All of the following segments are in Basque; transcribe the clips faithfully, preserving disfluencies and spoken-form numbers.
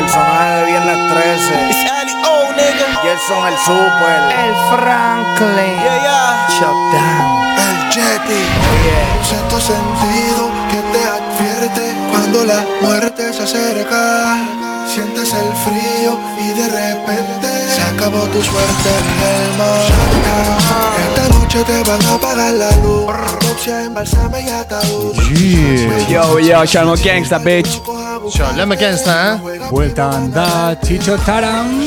personaje de Viernes trece. It's Ali O, nigga. Gerson el Super. El Franklin. Yeah, yeah. Shutdown. El Jetty. Oye. Un sexto sentido que te advierte cuando la muerte se acerca. Sientes el frío y de repente se acabó tu suerte en el mar. Esta noche te van a apagar la luz. Autopsia, embalsame y ataúd. Yo, yo, Shalmo Gangsta, bitch. Shalom Gangsta, eh? Bueltan da, Chicho Taran.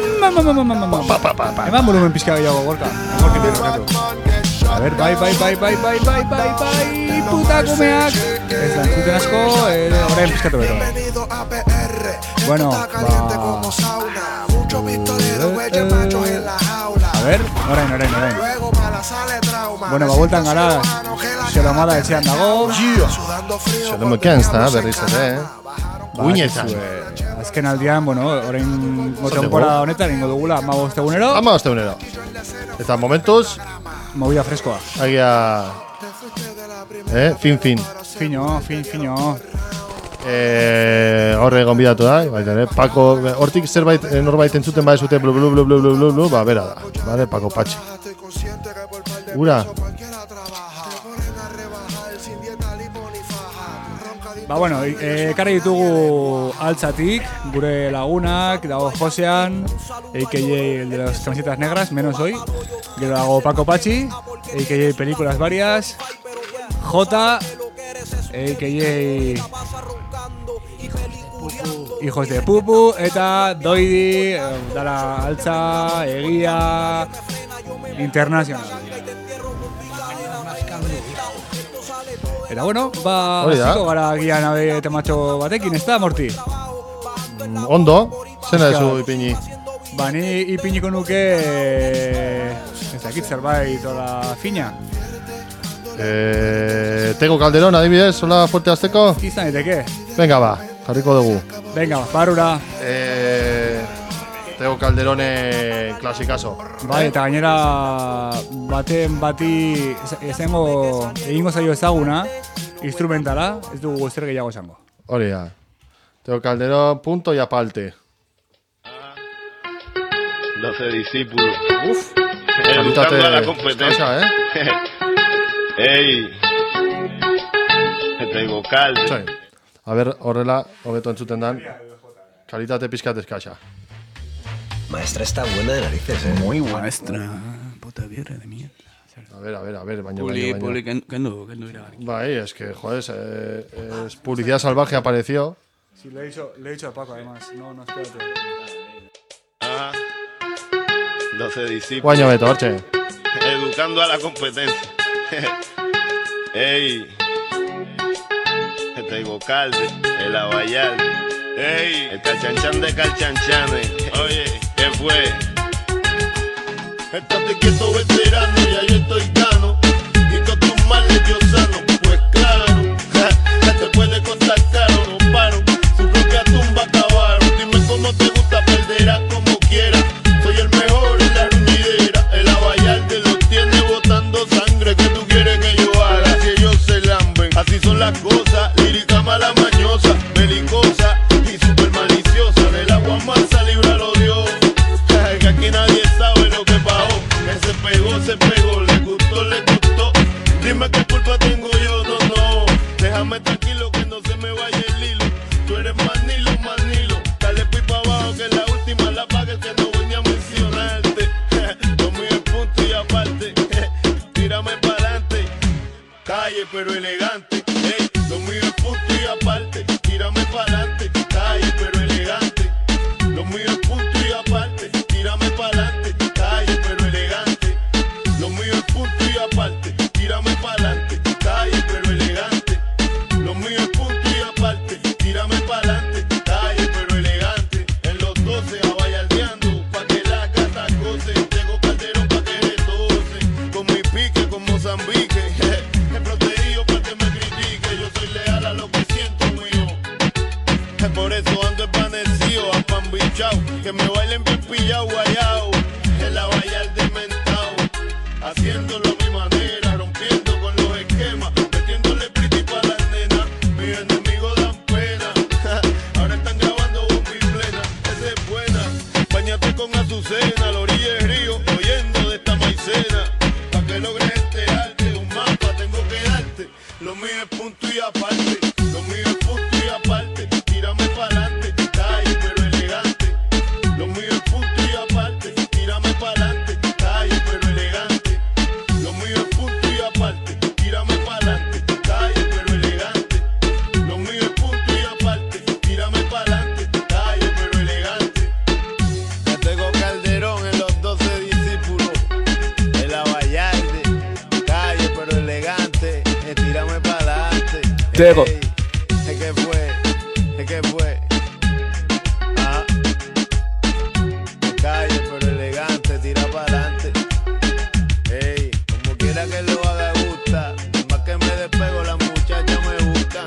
Eman volumen pizka gehiago, gorka. Gorka interrogatu. A ver, bai, bai, bai, bai, bai, bai, bai, bai, putakumeak. Ez da, entzuten asko, eh, orain pizkatu bero. Bueno, ba... A ver, orain, orain, orain. Bueno, ba, bueltan gara, xelamada etxean dago. Shalom Gangsta, berriz ere, eh? Uinetan. Azken aldian, bueno, orain temporada honetan ingo dugula hamabost egunero. hamabost egunero. Eta momentuz, movida freskoa. agia... Eh, fin, fin. Fino, fin, fino. Eh, horre gonbidatu da, baita ere, Pako, hortik zerbait, norbait entzuten bai zuten blu, blu, blu, blu, blu, blu, blu, ba, bera da, bale, Pako Patxi. Ura. Ba, bueno, ekarri e, ditugu altzatik, gure lagunak, dago Josean, a k a el de las camisetas negras, menos hoy. Gero dago Paco Patxi, a k a películas varias. J, a k a Hijos de Pupu, eta Doidi, dara altza, egia, internacional. Eta bueno, ba, hasiko gara gian abe tematxo batekin, ez da, Morti? Mm, ondo, zena dezu ipini? Ba, ni ipiniko nuke, ez dakit zerbait, ola fina. Eh, Tego Calderón, adibidez, sola fuerte azteko? Izan eteke. Venga, ba, jarriko dugu. Venga, barura. Eh, Tego Calderone klasikazo. Bai, eta gainera baten bati esango egingo zaio ezaguna, instrumentala, ez dugu ezer gehiago esango. Hori da. Tego Calderón, punto y aparte. doce discípulos. Uf. Educando a la competencia. ¿Eh? Ey. Tego Calde. A ver, horrela, hobeto entzuten dan. Kalitate pizkat eskaxa. Maestra está buena de narices, eh. Muy buena. Maestra, puta birra de mierda. A ver, a ver, a ver, baño, Puli, baño, Puli, baño. kendu, kendu ira. Bai, es que, joder, eh, es publicidad salvaje apareció. Sí, le he dicho, le he dicho a Paco, además. No, no, espérate. Ajá. doce discípulos. Guaño beto, horche. Educando a la competencia. Ey. Tego Calde, el Abayal. Ey, el Calchanchan de Calchanchanes. Oye, ¿qué fue? Estate quieto, veterano, ya yo estoy gano. Y con tus males yo sano. Pues claro, ja, te puede costar caro, no paro. Su propia tumba acabaron. Dime cómo te gusta, perderás como quieras. Soy el mejor en la ruñidera. El Abayal te lo tiene botando sangre. ¿Qué tú quieres que yo haga? Si ellos se lamben, así son las cosas. Lírica mala mañosa, belicosa y super maliciosa. Del agua mansa, líbralo Dios. Que aquí nadie sabe lo que pagó. Que se pegó, se pegó, le gustó, le gustó. Dime qué culpa tengo yo, no, no. Déjame tranquilo que no se me vaya el hilo. Tú eres manilo, manilo. Dale pipa abajo que la última la pagues que no voy ni a mencionarte. Lo mío es punto y aparte. Tírame pa'lante. Calle pero elegante. Ey, lo mío es punto y aparte. Tírame pa'lante. Calle pero elegante. Lo mío es punto y aparte. Tírame pa'lante. Calle pero elegante. Lo mío es punto y aparte. Tírame pa'lante. Calle pero elegante. Lo mío es punto y aparte. Tírame pa'lante. Calle pero elegante. En los doce abayaldeando pa' que la gata goce. Tengo Calderón pa' que retose. Con mi pique con Mozambique. He protegido pa' que me critique. Yo soy leal a lo que siento mío. Por eso ando en Azucena, a la orilla del río, oyendo de esta maicena. Pa' que logres enterarte, un mapa tengo que darte. Lo mío es punto y aparte, lo mío es punto y aparte. Tírame pa'lante, calle pero elegante. Lo mío es punto y aparte, tírame pa'lante, calle pero elegante. Lo mío es punto y aparte, tírame pa'lante, calle pero elegante. Lo mío es punto y aparte, tírame pa'lante, calle pero elegante. Ya tengo Calderón en los doce discípulos, en la Vallarde, calle pero elegante, eh, tírame pa'lante. Tego. Ey, es que fue, es que fue. Ajá. Calle pero elegante, tira pa'lante. Ey, como quiera que lo haga gusta, más que me despego las muchachas me buscan.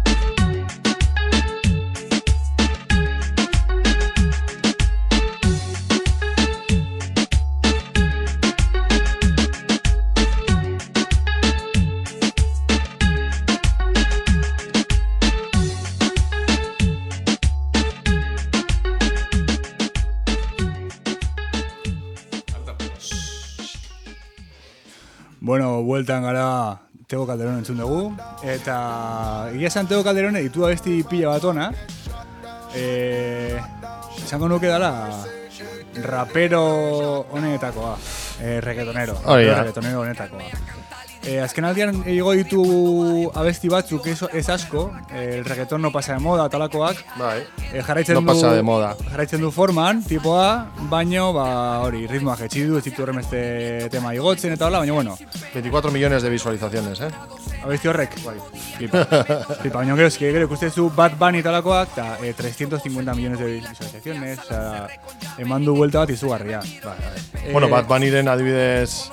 Bueno, bueltan gara Tego Calderón entzun dugu. Eta egia esan Tego Calderón editu abesti pila bat ona. Eh, esango nuke dala rapero honetakoa. Eh, reggaetonero. Hori da. Reggaetonero honetakoa. Eh, azken aldian ego ditu abesti batzuk ez, ez asko. Eh, el reggaeton no pasa de moda talakoak. Bai. Eh, jarraitzen No du, pasa de moda. Jarraitzen du forman, tipoa, baino, ba, hori, ritmoa jetxi du, ez ditu horremeste tema igotzen eta hola, baina, bueno, veinticuatro millones de visualizaciones, eh? abesti horrek, bai, flipa. Flipa, baina gero, eski, gero ikustezu Bad Bunny talakoak, eta eh, trescientos cincuenta millones de visualizaciones, oza, eman du vuelta bat izugarria. Bai, bai. Bueno, Eh, Bad Bunnyren adibidez...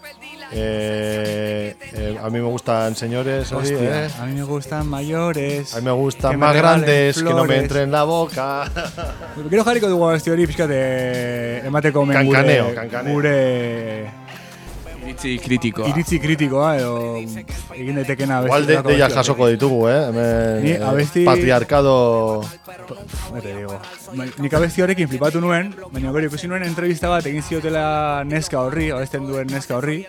Eh, eh, a mí me gustan señores, hori, Hostia, eh? a mí me gustan mayores. A mí me gustan que me más regalen grandes, que no me flores. entren en la boca. Gero jarriko dugu abesti hori pixkat eh, emateko men gure, Kankaneo, kankaneo. gure Iritzi kritikoa. iritzi kritikoa edo egin daitekena abesti. Igual de, deia jasoko ditugu, eh? Hemen, Ni eh, abesti- patriarkado... No te digo. Nik abesti horrekin flipatu nuen, baina gero ikusi nuen entrevista bat egin ziotela neska horri, abesten duen neska horri.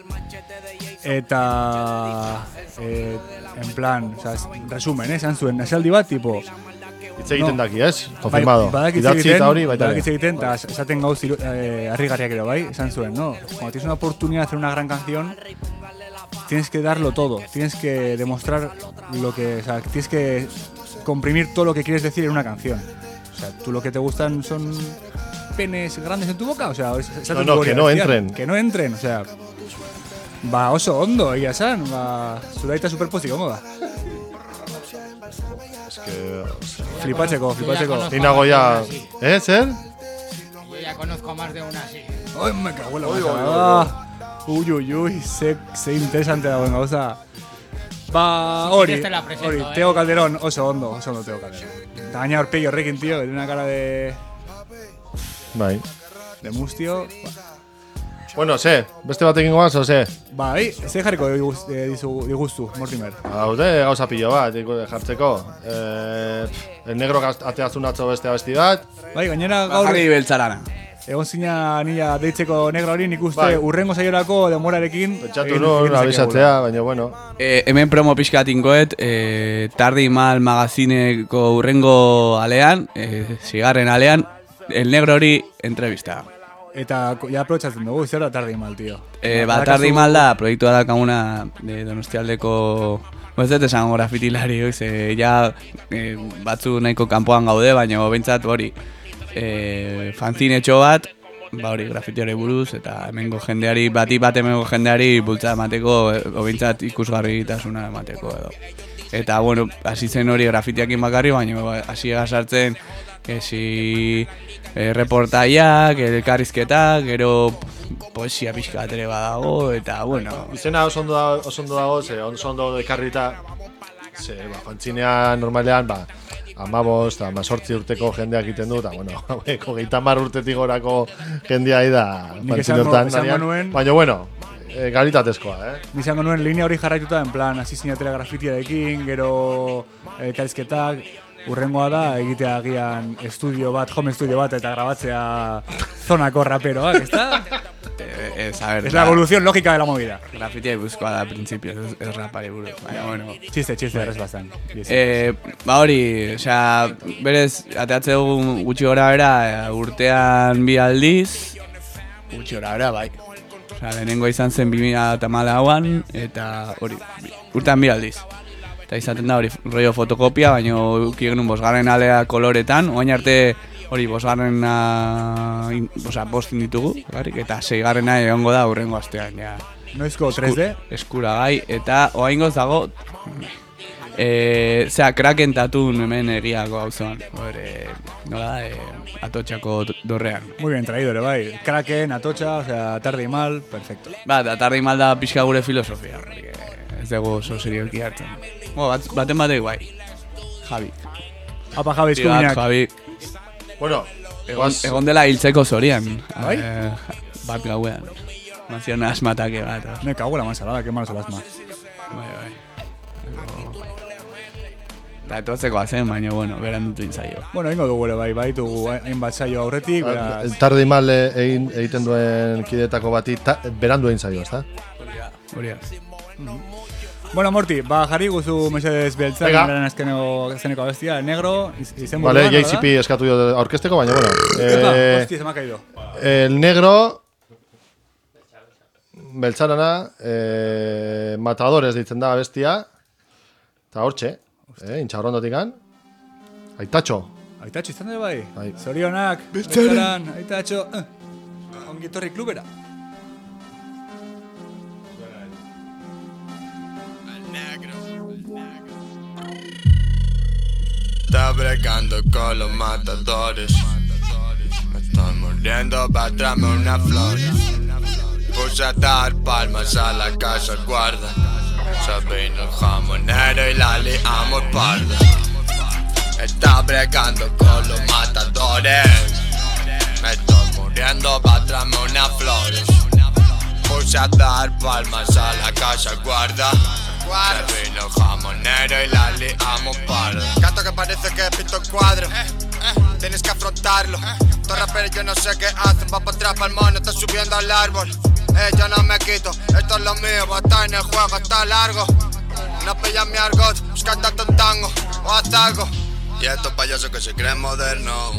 Eta... Eh, en plan, o sea, resumen, eh, esan zuen, esaldi bat, tipo... Hitz egiten No. daki, ez? Confirmado. Bai, badakitz Idatzi egiten, eta hori baita badakitz ere. egiten, eta esaten gauz eh, harrigarriak ere, bai, esan zuen, no? Cuando tienes una oportunidad de hacer una gran canción, tienes que darlo todo, tienes que demostrar lo que, o sea, tienes que comprimir todo lo que quieres decir en una canción. O sea, tú lo que te gustan son penes grandes en tu boca, o sea, esa No, no, que no entren. Que no entren, o sea, ba oso ondo, egia esan, ba, zuraita superpozik gongo da. Es que... Flipatzeko, flipatzeko. Ni nago ya... Eh, zer? Yo ya conozco más de una así. Ay, me cago en la masa. Uy, uy, uy, ze, ze interesante dagoen gauza. Ba, hori, Este la presento, hori, eh. Tego Calderón, oso ondo, oso ondo Tego Calderón. Eta gaina horpegi horrekin, tío, que tiene una cara de... Bai. de mustio. Bueno, ze, beste batekin goaz, o ze? Ba, bai, ze jarriko diguz- eh, dizu- diguztu, Mortimer. Haude, gauza pilo bat, iku- jartzeko. Eh, el negro gaz- ateazun atzo beste abesti bat. Bai, gainera gaur... Jarri beltzarana. Egon zina nila deitzeko negro hori, nik uste Bai. urrengo saiorako demorarekin... Pentsatu egin- nun, egin abisatzea, baina bueno. E, hemen promo pixka tinkoet, e, Tardi Mal magazineko urrengo alean, e, zigarren alean, el negro hori entrevista. Eta ko- ja aprobetxatzen dugu, zer da tardi mal, tío. E, ba, Tardi Mal da, proiektua dakamuna de Donostialdeko, ez dut esango grafitilari, ze ja e, batzu nahiko kanpoan gaude, baina behintzat hori, e, fanzinetxo bat, ba hori grafitiari buruz, eta hemengo jendeari, bati bat hemengo jendeari bultza emateko, e, o behintzat ikusgarritasuna emateko edo. Eta, bueno, hasi zen hori grafitiakin bakarri, baina hasi sartzen, esi e, reportaiak, elkarrizketak, gero poesia pixka bat ere badago, eta, bueno, Izena oso ondo dago, oso ondo dago, ze oso ondo ekarrita, ze, ba, fantzinean normalean, ba, amabost, amazortzi urteko jendeak egiten du, eta, bueno, haueko gehieta mar urtetik gorako jendea da Nik fantzine esango- hortan. esango lanean. nuen- Baina, bueno, e, kalitatezkoa, eh? Nizango nuen linea hori jarraituta, en plan, hasi zinatela grafitiarekin, gero elkarrizketak, urrengoa da egitea agian estudio bat, home estudio bat eta grabatzea zonako raperoak, ezta? Eh, es, a ver, Es la evolución lógica de la movida. Grafitia ibuzkoa da principios, es, es rapari buruz, baina, bueno. Txiste, txiste, errez bastan. Eh, ba hori, osea, berez, ateatze dugu gutxi gora bera, eh, urtean bi aldiz, gutxi gora bera, bai. Osea, lehenengo izan zen bi mila hamalauan, eta hori, urtean bi aldiz. Eta izaten da hori, rollo fotokopia, baina uki genuen bosgarren alea koloretan, oain arte hori bosgarrena, osea, bostin ditugu, garrik, eta seigarrena egongo da urrengo astean, ja. Noizko tres D? Eskuragai, eta oaingoz dago, eh, zera, kraken tatun hemen egiako auzoan, hori, nola da, eh, atotxako dorrean. Muy bien traído, ere bai. Kraken, atotxa, o sea, tarde y mal, perfecto. Ba, eta tarde mal da pixka gure filosofia, porque ez dugu oso serioki hartzen. Bo, bat, baten batek bai, Javi. Apa, Javi, Tio bat, eskuminak. Javi. Bueno, Egon, egon dela hiltzeko zorian. Bai? Eh, bat gauean. Manzion asmatake bat. Me cago en la mansalada, qué malo es el asma. Bai, bai. Eta etotzeko azen, baina, bueno, beran dutu inzaio. Bueno, ingo dugu ere bai, bai, dugu hainbat saio aurretik, beraz... Tarde mal egin egiten duen kidetako bati ta, berandu egin zaio, ezta? Hori da. Bueno, Morty, ba, jarri guzu mesedez beltzak Venga. garen azkeneko, azkeneko abestia, el negro, iz, izen Vale, buruan, J C P eskatu dio aurkezteko, baina, bueno. Epa, Eh, hostia, se me ha caído. el negro... Beltzarana, eh, matadores ditzen da bestia. Eta hortxe, eh, intxaurrondotik gan. Aitatxo. Aitatxo izan dut bai? Bai. Zorionak, Beltzaran, Aitatxo, eh. Ongitorri klubera. Está bregando con los matadores. Me estoy muriendo para traerme una flor. Puse a dar palmas a la casa guarda. Se vino el jamonero y la liamos parda. Está bregando con los matadores. Me estoy muriendo para traerme unas flores. Puse a dar palmas a la casa guarda. Se vino el jamonero y la liamos parda. Canto que parece que pinto cuadro. Tienes que afrontarlo. Estos raperos yo no sé qué hacen. Va para atrás pa'l mono, está subiendo al árbol. Eh, yo no me quito, esto es lo mío. Va a estar en el juego, está largo. No pillas mi argot, busca tanto un tango o haz algo. Y estos payasos que se creen modernos.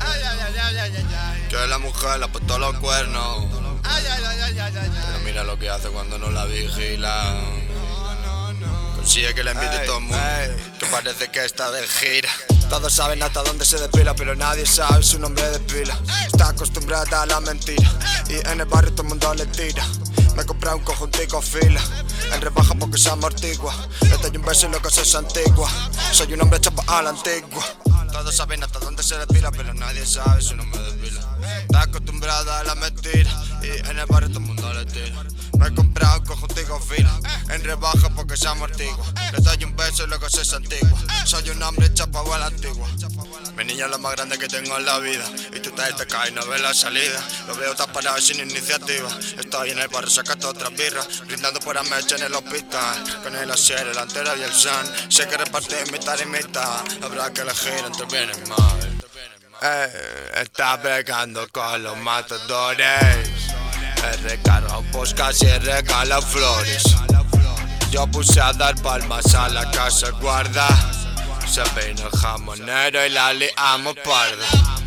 Que la mujer le ha puesto los cuernos. Pero mira lo que hace cuando no la vigila. Consigue que le envidie todo el mundo. Que parece que está de gira. Todos saben hasta dónde se depila, pero nadie sabe su nombre de pila. Está acostumbrada a la mentira y en el barrio todo el mundo le tira. Me compré un conjuntico fila en rebaja porque se amortigua. Le doy un beso y lo que se es antigua. Soy un hombre chapa a la antigua. Todos saben hasta dónde se depila, pero nadie sabe su nombre de pila. Está acostumbrada a la mentira y en el barrio todo el mundo le tira. Me he comprado un conjuntico fila en rebaja porque se amortigua. Le doy un beso y luego se es antigua. Soy un hombre chapa a la antigua. Mi niña es lo más grande que tengo en la vida. Y tú te, te caes y no ves la salida. Lo veo tan parado sin iniciativa. Estoy en el barrio sacando otras birras, brindando por Ameche en el hospital. Con el asier, el antera y el san. Sé que repartir mitad y mitad. Habrá que elegir entre bien y mal. Eh, está pegando con los matadores. He recargado poscas y he regalado flores. Yo puse a dar palmas a la casa guarda. Se vino el jamonero y la liamos parda.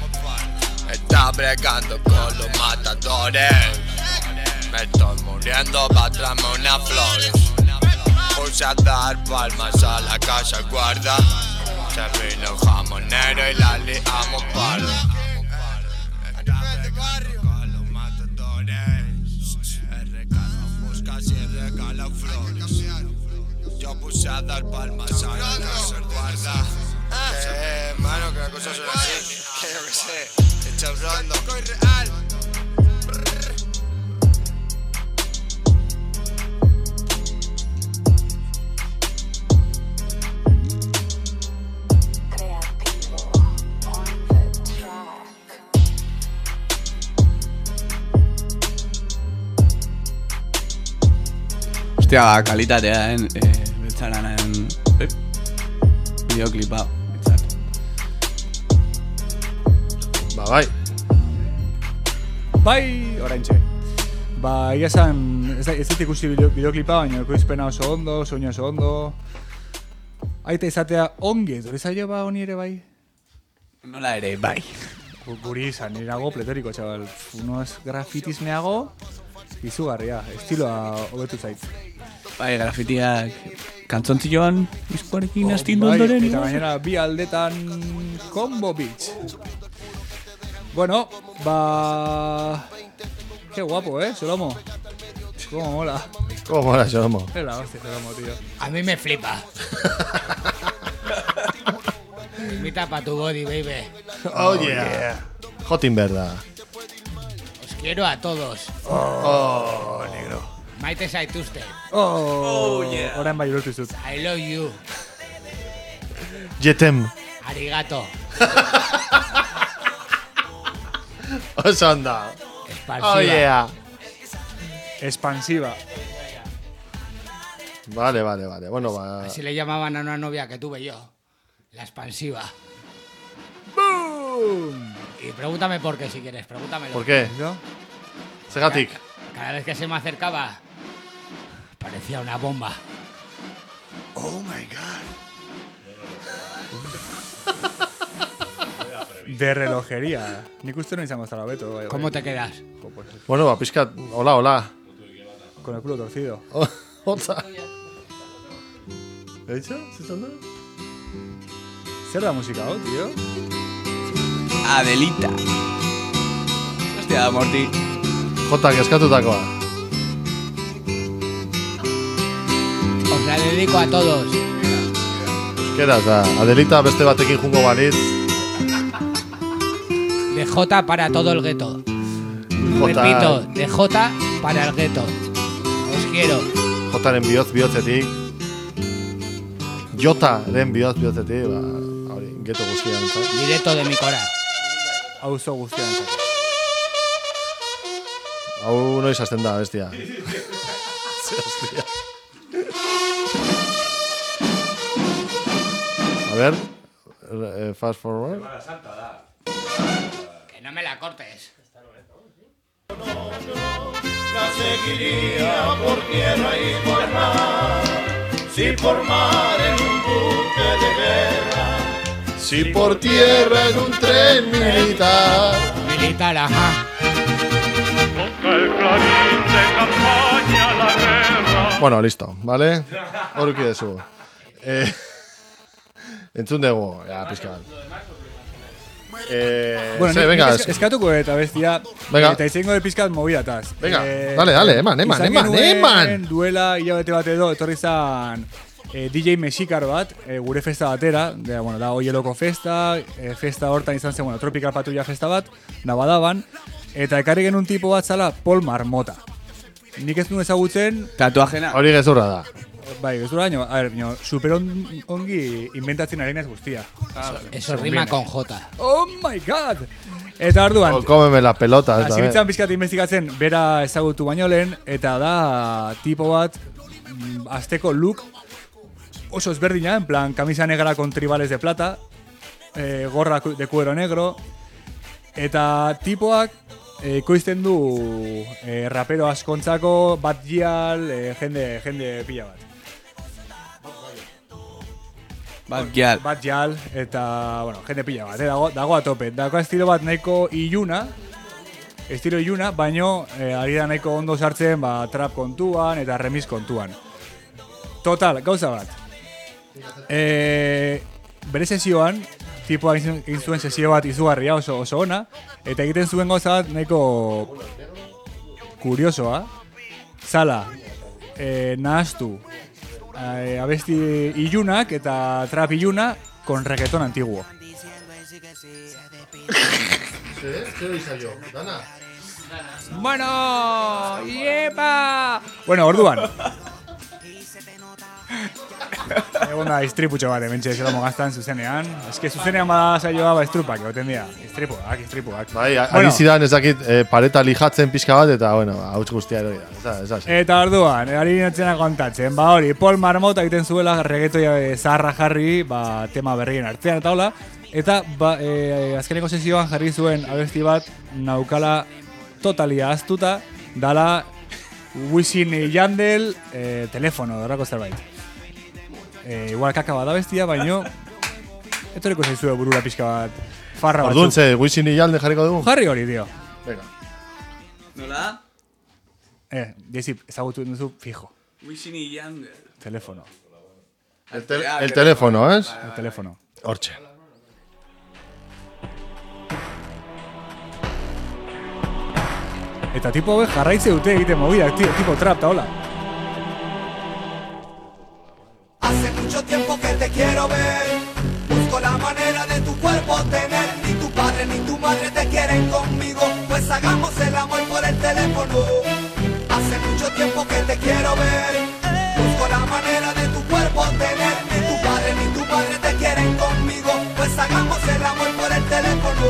Está bregando con los matadores. Me estoy muriendo para traerme unas flores. Puse a dar palmas a la casa guarda. Se vino el jamonero y la liamos parda. Yo puse a dar palmas a la casa guarda. Eh, mano, que las cosas son así. Que yo que sé, echa rondo. Hostia, ba, kalitatea, eh, eh, Beltzarana en... Eh, videoklipa, betzat. Ba, bai. Bai, oraintxe. Ba, ia esan, ez, ez dut ikusi bideo, bideoklipa, baina ekoizpena oso ondo, soinu oso ondo. Aita izatea ongi, etorri zailo ba honi ere bai? Nola ere, bai. Guri izan, nirago pletoriko, txabal. Unoaz grafitismeago, izugarria, estiloa hobetu zait. Bai, grafitiak kantzontziloan izkoarekin astindu bai, ondoren. Eta gainera bi aldetan combo beach. Bueno, ba... Qué guapo, ¿eh, Solomo? Cómo mola. ¿Cómo mola, Solomo? Es la hostia, Solomo, tío. A mí me flipa. Invita pa tu body, baby. Oh, yeah. Jotin berda. Os quiero a todos. Oh, negro. Maite zaituzte. Oh, oh yeah. Orain bai ulertu zut. I love you. Jetem. Arigato. Oso onda. Expansiva. Oh, yeah. Expansiva. Vale, vale, vale. Bueno, va. Así le llamaban a una novia que tuve yo. La expansiva. ¡Boom! Y pregúntame por qué si quieres, pregúntamelo. ¿Por qué? ¿No? Segatik. Cada vez que se me acercaba, parecía una bomba. Oh my god. De relojería. Nik uste no izango zara beto. Bai, bai. ¿Cómo te quedas? Bueno, ba, pizkat, hola, hola. Con el culo torcido. Hotza. ¿He dicho? ¿Se sonda? Zer da musika hau, tío? Adelita. Hostia, Morty. Jotak eskatutakoa. Os la dedico a todos. Euskera, eta Adelita beste batekin jungo balitz. De J para todo el gueto. Jota. Repito, de J para el gueto. Os quiero. Jotaren bihotz bihotzetik. Jotaren bihotz bihotzetik, ba, hori, geto guztian. Directo de mi cora. Auzo guztian. Hau noiz hasten da, bestia. Ze hostia. A ver, eh, fast forward. Que no me la cortes. La seguiría por tierra y por mar, si por mar en un buque de guerra, si por tierra en un tren militar. Militar, ajá. el clarín de campaña la guerra. Bueno, listo, ¿vale? Horuki dezu. Eh, entzun dugu, ja, pizka. Eh, Bueno, se, nik- venga, nik esk- eskatuko eta bestia. Venga. Eta izango de pizkat movidataz. Venga, dale, dale, eman, eman, izan eman, genuen eman. Duela hilabete bat edo, etorri zan eh, D J mexikar bat, eh, gure festa batera, de, bueno, da Oieloko festa, eh, festa hortan izan zen, bueno, Tropical Patrulla festa bat, nabadaban, eta ekarri genuen tipo bat zala Paul Marmota. Nik ez nuen ezagutzen, Tatuajena. Hori gezurra da. bai, ez dura baino, a ver, baino, super on, ongi inventatzen ari naiz guztia. Eso rima con J. Oh my god! Eta orduan, O, cómeme la pelota. esta hasi vez. nintzen pizkat investigatzen, bera ezagutu baino lehen, eta da tipo bat, mm, azteko look oso ezberdina, en plan, camisa negra con tribales de plata, eh, gorra cu- de cuero negro, eta tipoak eh, ekoizten du eh, rapero askontzako bat gial, eh, jende, jende pila bat. Bat gial. Bat jal, eta, bueno, jende pila bat, eh, dago, dago a tope. Dago estilo bat nahiko iluna, estilo iluna, baino eh, ari da nahiko ondo sartzen, ba, trap kontuan eta remix kontuan. Total, gauza bat. Eh, bere sesioan, tipoa egin egin zuen sesio bat izugarria oso, oso ona, eta egiten zuen gauza bat nahiko kuriosoa. Zala, eh, nahaztu, eh, abesti ilunak eta trap iluna con reggaeton antiguo. Bueno, yepa! Bueno, orduan. Egon da istriputxo bat, hementxe zelomo gaztan zuzenean. Ez que zuzenean bada saioa, ba, istrupak, egoten dira. Istripuak, istripuak. Bai, a- Bueno. ari zidan ez dakit eh, pareta lijatzen pixka bat, eta, bueno, hauts guztia erori da. Ez da, ez da, ez da. Eta orduan, ari nintzena kontatzen, ba hori, Paul Marmota egiten zuela reggaetoia zaharra jarri, ba, tema berrien artean eta hola, Eta ba, e, azkeneko sesioan jarri zuen abesti bat naukala totalia aztuta, dala Wisin y Yandel e, telefono, horrako zerbait. E, igual kaka bat abestia, baino etoreko zaizue burura pixka bat farra batzuk. Orduntze, Wisin y Yandel jarriko dugu? Jarri hori, tío. Venga. Nola? Eh, Jesi, ezagutu duzu fijo. Wisin y Yandel. Telefono. El, te el teléfono, ¿es? El teléfono. Hortxe. Eta tipo hauek jarraitze dute egiten movidak, tío, tipo trap, ta hola. Hace mucho tiempo que te quiero ver. Busco la manera de tu cuerpo tener. Ni tu padre ni tu madre te quieren conmigo. Pues hagamos el amor por el teléfono. Hace mucho tiempo que te quiero ver. Busco la manera de tu cuerpo tener. Ni tu padre ni tu madre te quieren conmigo. Pues hagamos el amor por el teléfono.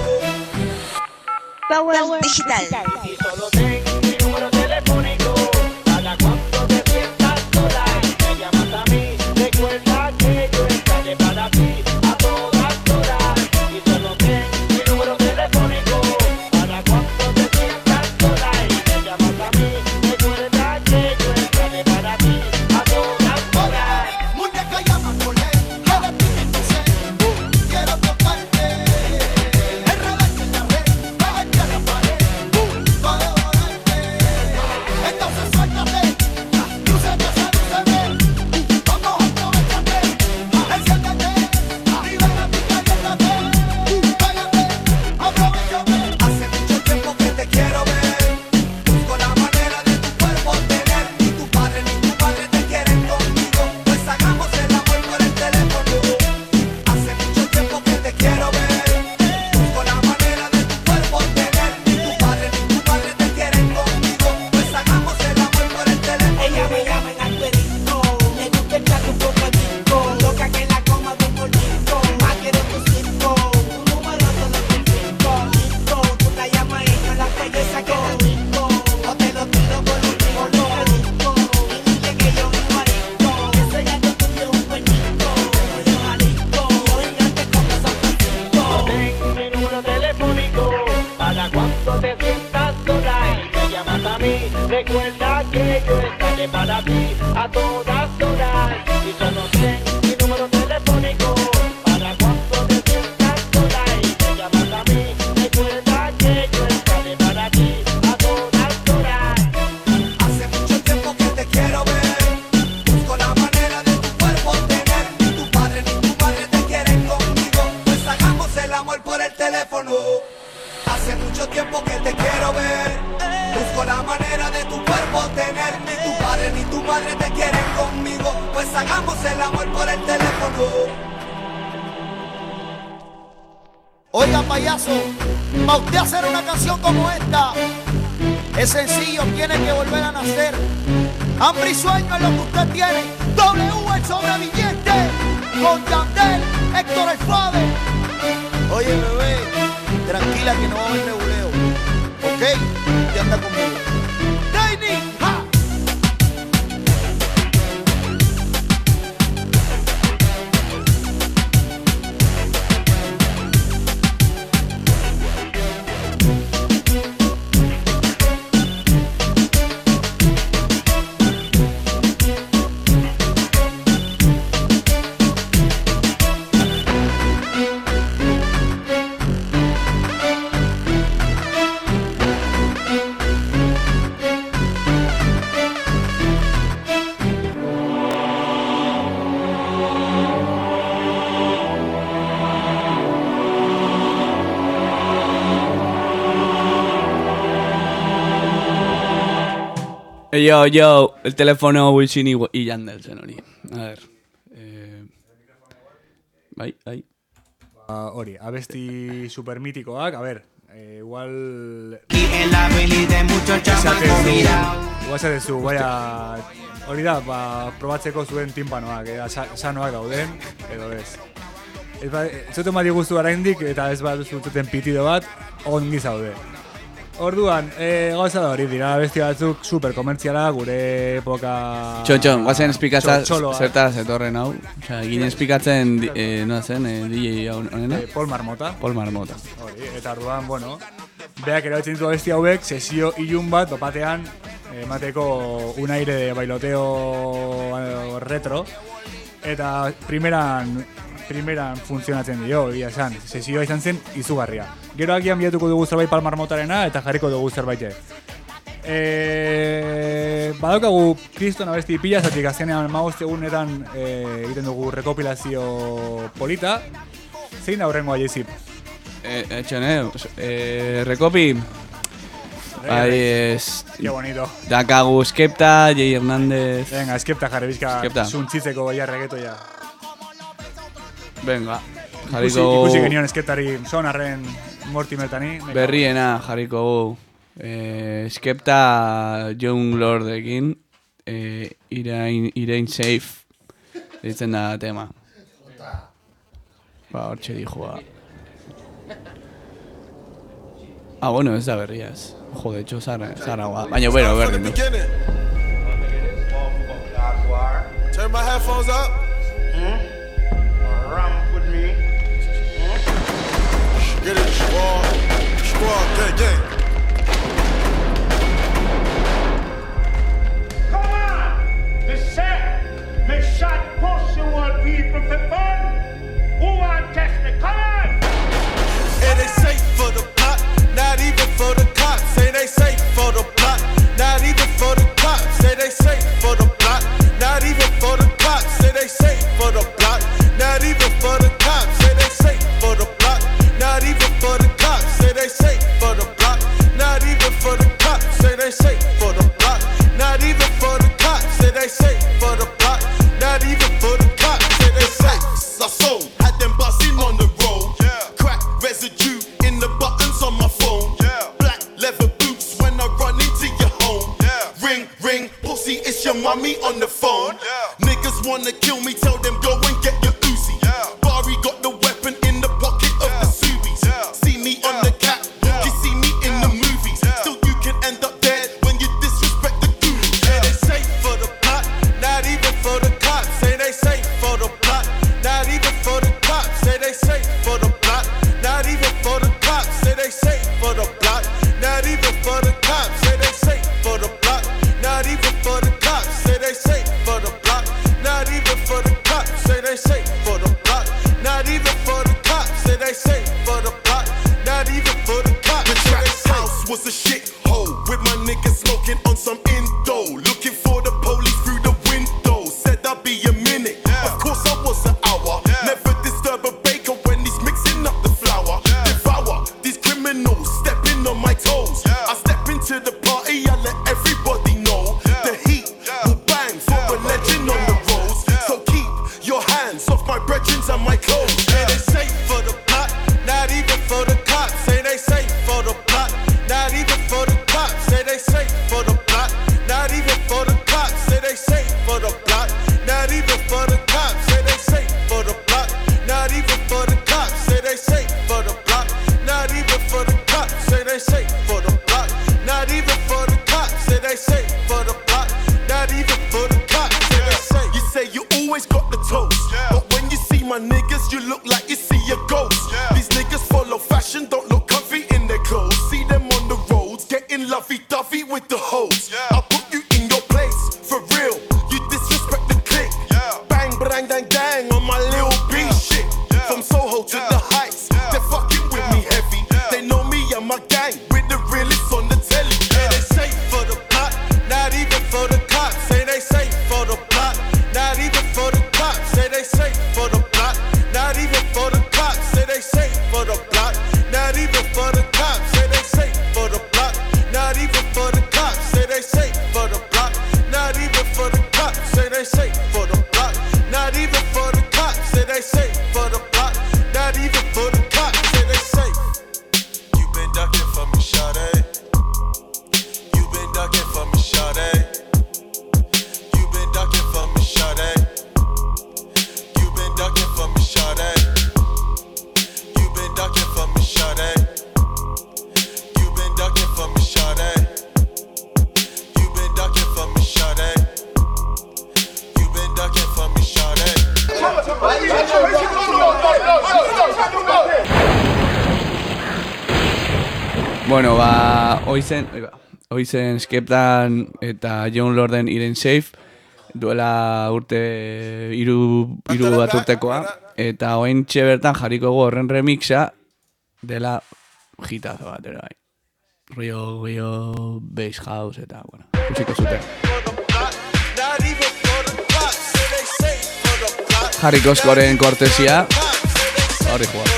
Power, Power Digital. Y solo ten mi número telefónico. Para cuando te sientas sola y me llamas a mí. Recuerda que yo estaré para ti a todas horas. Y solo ten mi número telefónico. Para cuando te sientas sola y me llamas a mí. Recuerda que yo estaré para ti a todas horas. Muñeca llama por él. Quiero pide tu ser. Quiero tocarte. Enredarte en la red. Pegarte a la pared. Para adorarte. Entonces suéltate. Lúcete, sedúceme. Vamos, aprovechate. Enciéndete. Y ven a ti, caliéntate. Pégate. Aprovechame. Hace mucho tiempo que te quiero ver. Busco la manera de tu cuerpo tener. Ni tu padre ni tu madre te quieren conmigo. Pues hagamos el amor por el teléfono. Hace mucho tiempo que te quiero ver. Busco la manera de tu cuerpo tener. Ni tu padre ni tu madre te quieren conmigo. Pues hagamos el amor por el teléfono. Ella me llama en asterisco. Le gusta echar un poco de disco. Loca que la coma de un bolito. Más quiero tu circo. Tu número todo conflicto. Listo, tú la llamas y no la belleza que da rico. O te lo tiro por un río, lo reduzco. Y dile que yo vivo adicto. Eso ya yo tuve un cuernito. Yo adicto. Yo engante como San Francisco. Ten mi número telefónico. Para cuando te sientas sola y me llamas a mí. Recuerda que yo estaré para ti a todas horas. Y solo ten mi número telefónico. Para cuando te sientas sola y me llamas a mí. Recuerda que yo estaré para ti a todas horas. Hace mucho tiempo que te quiero ver. Busco la manera de tu cuerpo tener. Ni tu padre ni tu madre te quieren conmigo. Pues hagamos el amor por el teléfono. Hace mucho tiempo que te quiero ver. Busco la manera de tu cuerpo tener. Ni tu padre ni tu madre te quieren conmigo. Pues hagamos el amor por el teléfono. Oiga, payaso, para usted hacer una canción como esta, es sencillo, tiene que volver a nacer. Hambre y sueño es lo que usted tiene. W el sobreviviente, con Yandel, Héctor el Fade. Oye, bebé, tranquila que no va a haber nebuleo. ¿Ok? Usted anda conmigo. Dainy, ja. Hey, yo, yo, el teléfono Wisin y, y Yandel zen hori. A ver. Eh... Bai, bai. Ba, hori, abesti supermitikoak, a ver, eh, igual... Y en la peli de muchos chamacos mira. Igual zatezu, baya... Hori da, ba, probatzeko zuen timpanoak, eh, sa, sanoak dauden, edo ez. Ez ba, ez zuten bat igustu gara indik, eta ez bat zuten pitido bat, ongi zaude. orduan, eh, gauza da hori dira besti batzuk super komertziala gure epoka... Txon, txon, guazen espikatza Txotxoloa. zertara zetorren hau. Osea, ginen espikatzen, eh, noa zen, eh, D J honena? Eh, Paul Marmota. Paul Marmota. Hori, eta orduan, bueno, beak erabiltzen ditu besti hauek, sesio ilun bat, batean, emateko un aire de bailoteo eh, retro, eta primeran, primeran funtzionatzen dio, egia esan, sesioa izan zen izugarria. Gero agian bilatuko dugu zerbait Paul Marmotarena, eta jarriko dugu zerbait. E, badaukagu kriston abesti pila, zatik azkenean magoste egunetan e, egiten dugu rekopilazio polita. Zein da horrengoa, Jesip? Eh, etxon, eh, eh, rekopi... Bai, es... Qué bonito. Dakagu Skepta, Jay Hernández... Venga, Skepta jarri bizka Skepta. Zuntzitzeko baia regetoia. Venga, Ikusi, jarriko... ikusi genion Skeptari sonarren Mortimertani. Berriena jarriko gu. Eh, Skepta Young Lordekin, eh, irain, irain safe, ditzen da tema. Ba, hortxe dijoa. Ah, bueno, ez da berria ez. Jode, etxo zara, zara gua. Baina, bueno, berdin du. Turn my headphones up. Hmm? Ramp with me. Hmm? Get it, squad. Squad, gang, gang. Come on! The set! Me shot push you want people for fun! Who want test me? Come on! And they safe for the plot, not even for the cops. Say they safe for the plot, not even for the cops. Say they safe for the plot, not even for the cops. Say they safe for the plot, not even for the cops. Say they safe for the plot, not even for the cops. Say they safe for the plot, not even for the cops. Say they safe for the plot, not even for the cops. Say they safe for the plot, not even for the cops. Say they safe. I sold, had them buzzing on the road. Crack residue in the buttons on my phone. Black leather boots when I run into your home. Ring, ring, pussy, it's your mommy on the phone. Niggas wanna kill me, tell them go and get your Uzi. Barry got the weapon in the pocket of the Subies. See me on the cat, you see me in the movies. Still you can end up dead when you disrespect the goons. Say they safe for the plot, not even for the cops. Say they safe for the plot, not even for the cops. Say they safe for the plot, not even for the cops. Say they safe for the plot, not even for the cops. Say they safe for the plot, not even for the cops. Say they safe for the plot, not even for the cops. Say they safe for the plot, not even for the cops. Say they safe for the plot, not even for the cops. The trap house was a shit hole with my niggas smoking on some Indo, looking for the police through the window. Said I'd be a minute, of course I was an hour. Never disturb a baker when he's mixing up the flour. Devour these criminals stepping on my toes. I step into the party, I let everybody know the heat will bang for a legend on the roads. So keep your hands off my brethrens and my clothes. Say they safe for the plot, not even for the cops. Say they safe for the plot, not even for the cops. Say they safe for the plot, not even for the cops. Say they safe for the plot, not even for the cops. Say they safe for the plot, not even for the cops. Say they safe for the plot, not even for the cops. Say they safe for the plot, not even for the cops. Say they safe for the plot, not even for the cops. Say they safe. You say you always got the toast, but when you see my niggas, you look like you see a ghost. These niggas follow fashion, don't look comfy in their clothes. See them on the roads, getting lovey-dovey with the hoes. I'll put you in your place, for real. You disrespect the clique. Bang, bang, dang, dang on my little B shit. From Soho to the Heights, they're fucking with me heavy. They know me and my gang with the realists on the telly. Say they safe for the plot, not even for the cops. Say they safe for the plot, not even for the cops. Say they safe for the plot, not even for the cops. Say they safe for the plot, not even for the cops. Say they safe for the plot, not even for the cops. Say they safe for the plot, not even for the cops. Say they safe for the plot, not even for the cops. Say Bueno, ba, oizen, oizen Skeptan eta John Lorden Iren Safe, duela urte, iru, iru bat urtekoa, eta ointxe bertan jarriko gu horren remixa dela hitazo bat, ere bai. Rio, Rio, Bass House, eta, bueno, kusiko zuten. Harry Koskoren kortesia, horri joa.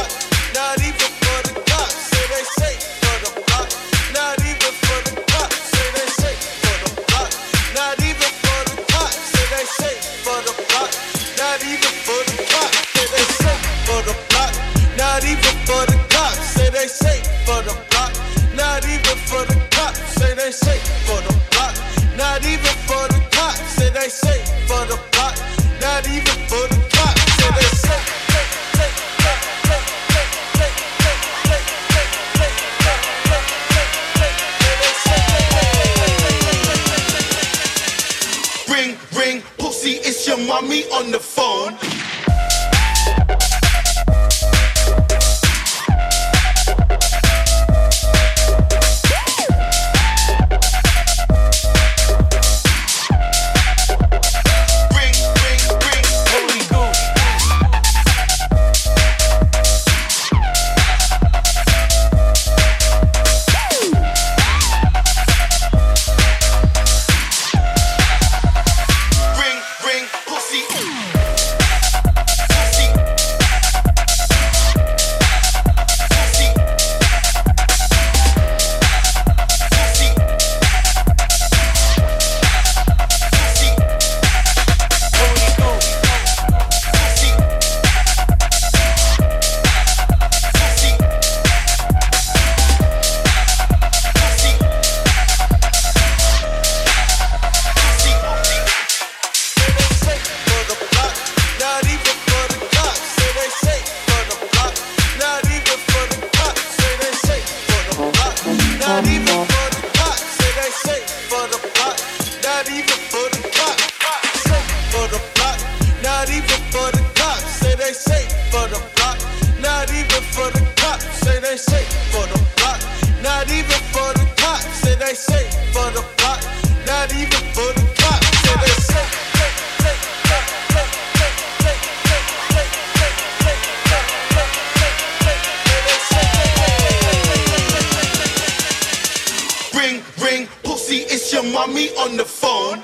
Mommy on the phone. Mommy on the phone.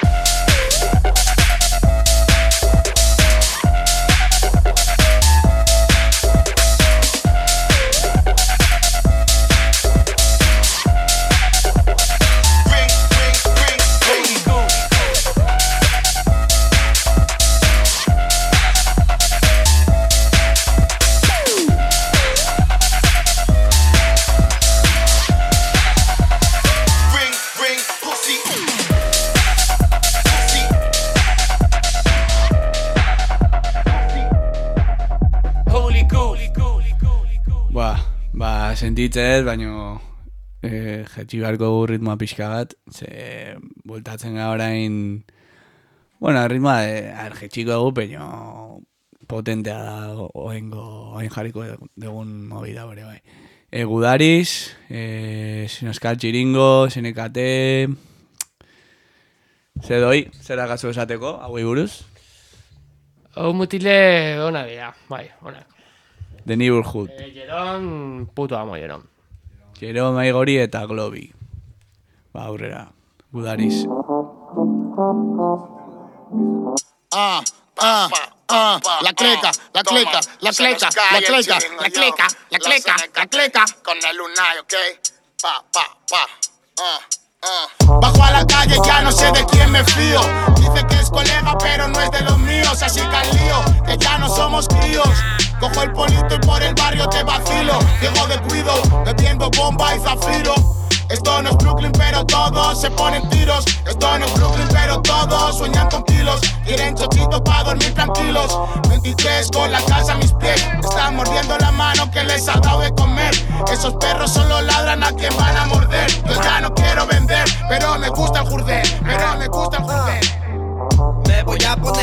Sentitzez, baina eh, jetxi beharko ritmoa pixka bat, ze bueltatzen gara orain, bueno, ritmoa de, jetxiko dugu, baina potentea da oengo, oen jarriko dugun movida bere bai. E, Gudariz, e, Sinoskal Txiringo, Senekate, ze doi, zera gazu esateko, hauei buruz? Hau mutile ona dira, bai, onak. The Neighborhood. Eh, Jeron, puto amo Jeron. Jeron, Maigori eta Globi. Ba, aurrera. Gudariz. Ah, ah, ah, la cleca, la cleca, la cleca, la cleca, la cleca, la cleca, la cleca. Con el Unai, ok. Pa, pa, pa. Ah. Uh. Bajo a la calle, ya no sé de quién me fío. Dice que es colega, pero no es de los míos. Así que al lío, que ya no somos críos. Cojo el polito y por el barrio te vacilo. Llego de cuido, bebiendo bomba y zafiro. Esto no es Brooklyn, pero todos se ponen tiros. Esto no es Brooklyn, pero todos sueñan con kilos. Quieren chochitos para dormir tranquilos. veintitrés con la casa a mis pies. Están mordiendo la mano que les ha dado de comer. Esos perros solo ladran a quien van a morder. Yo ya no quiero vender, pero me gusta el jurdel. Pero me gusta el jurdel. Me voy a poner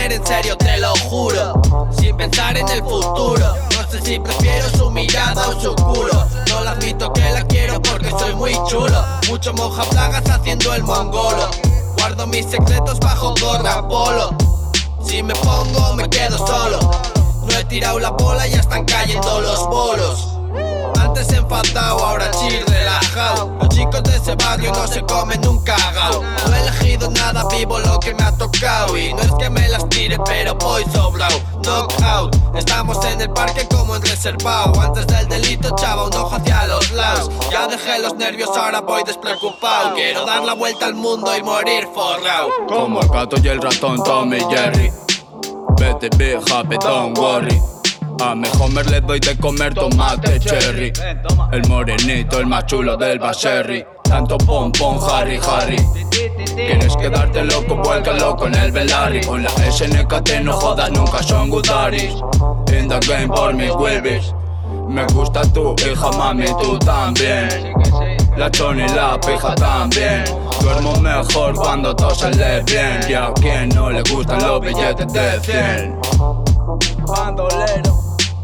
poner en serio, te lo juro, sin pensar en el futuro. No sé si prefiero su mirada o su culo. No la admito que la quiero porque soy muy chulo. Mucho moja plagas haciendo el mongolo. Guardo mis secretos bajo gorra polo. Si me pongo me quedo solo. No he tirado la bola y ya están cayendo los bolos. Antes enfadado, ahora chill, relajado. Los chicos de ese barrio no se comen un cagao. No he elegido nada, vivo lo que me ha tocado. Y no es que me las tire, pero voy sobrao. Knockout, estamos en el parque como en reservado. Antes del delito echaba un ojo hacia los lados. Ya dejé los nervios, ahora voy despreocupado. Quiero dar la vuelta al mundo y morir forrao. Como el gato y el ratón Tom y Jerry. Vete big happy, don't worry. A mi Homer le doy de comer tomate cherry. El morenito, el más chulo del Baserri. Tanto pom pom, Harry, Harry. Quieres quedarte loco, vuélcalo con el Velari. Con la S N K T no jodas, nunca son gudaris. In the game por mis Wilbys. Me gusta tu hija, mami, tú también. La choni y la pija también. Duermo mejor cuando todo se lee bien. Y a quien no le gustan los billetes de cien. Bandolero.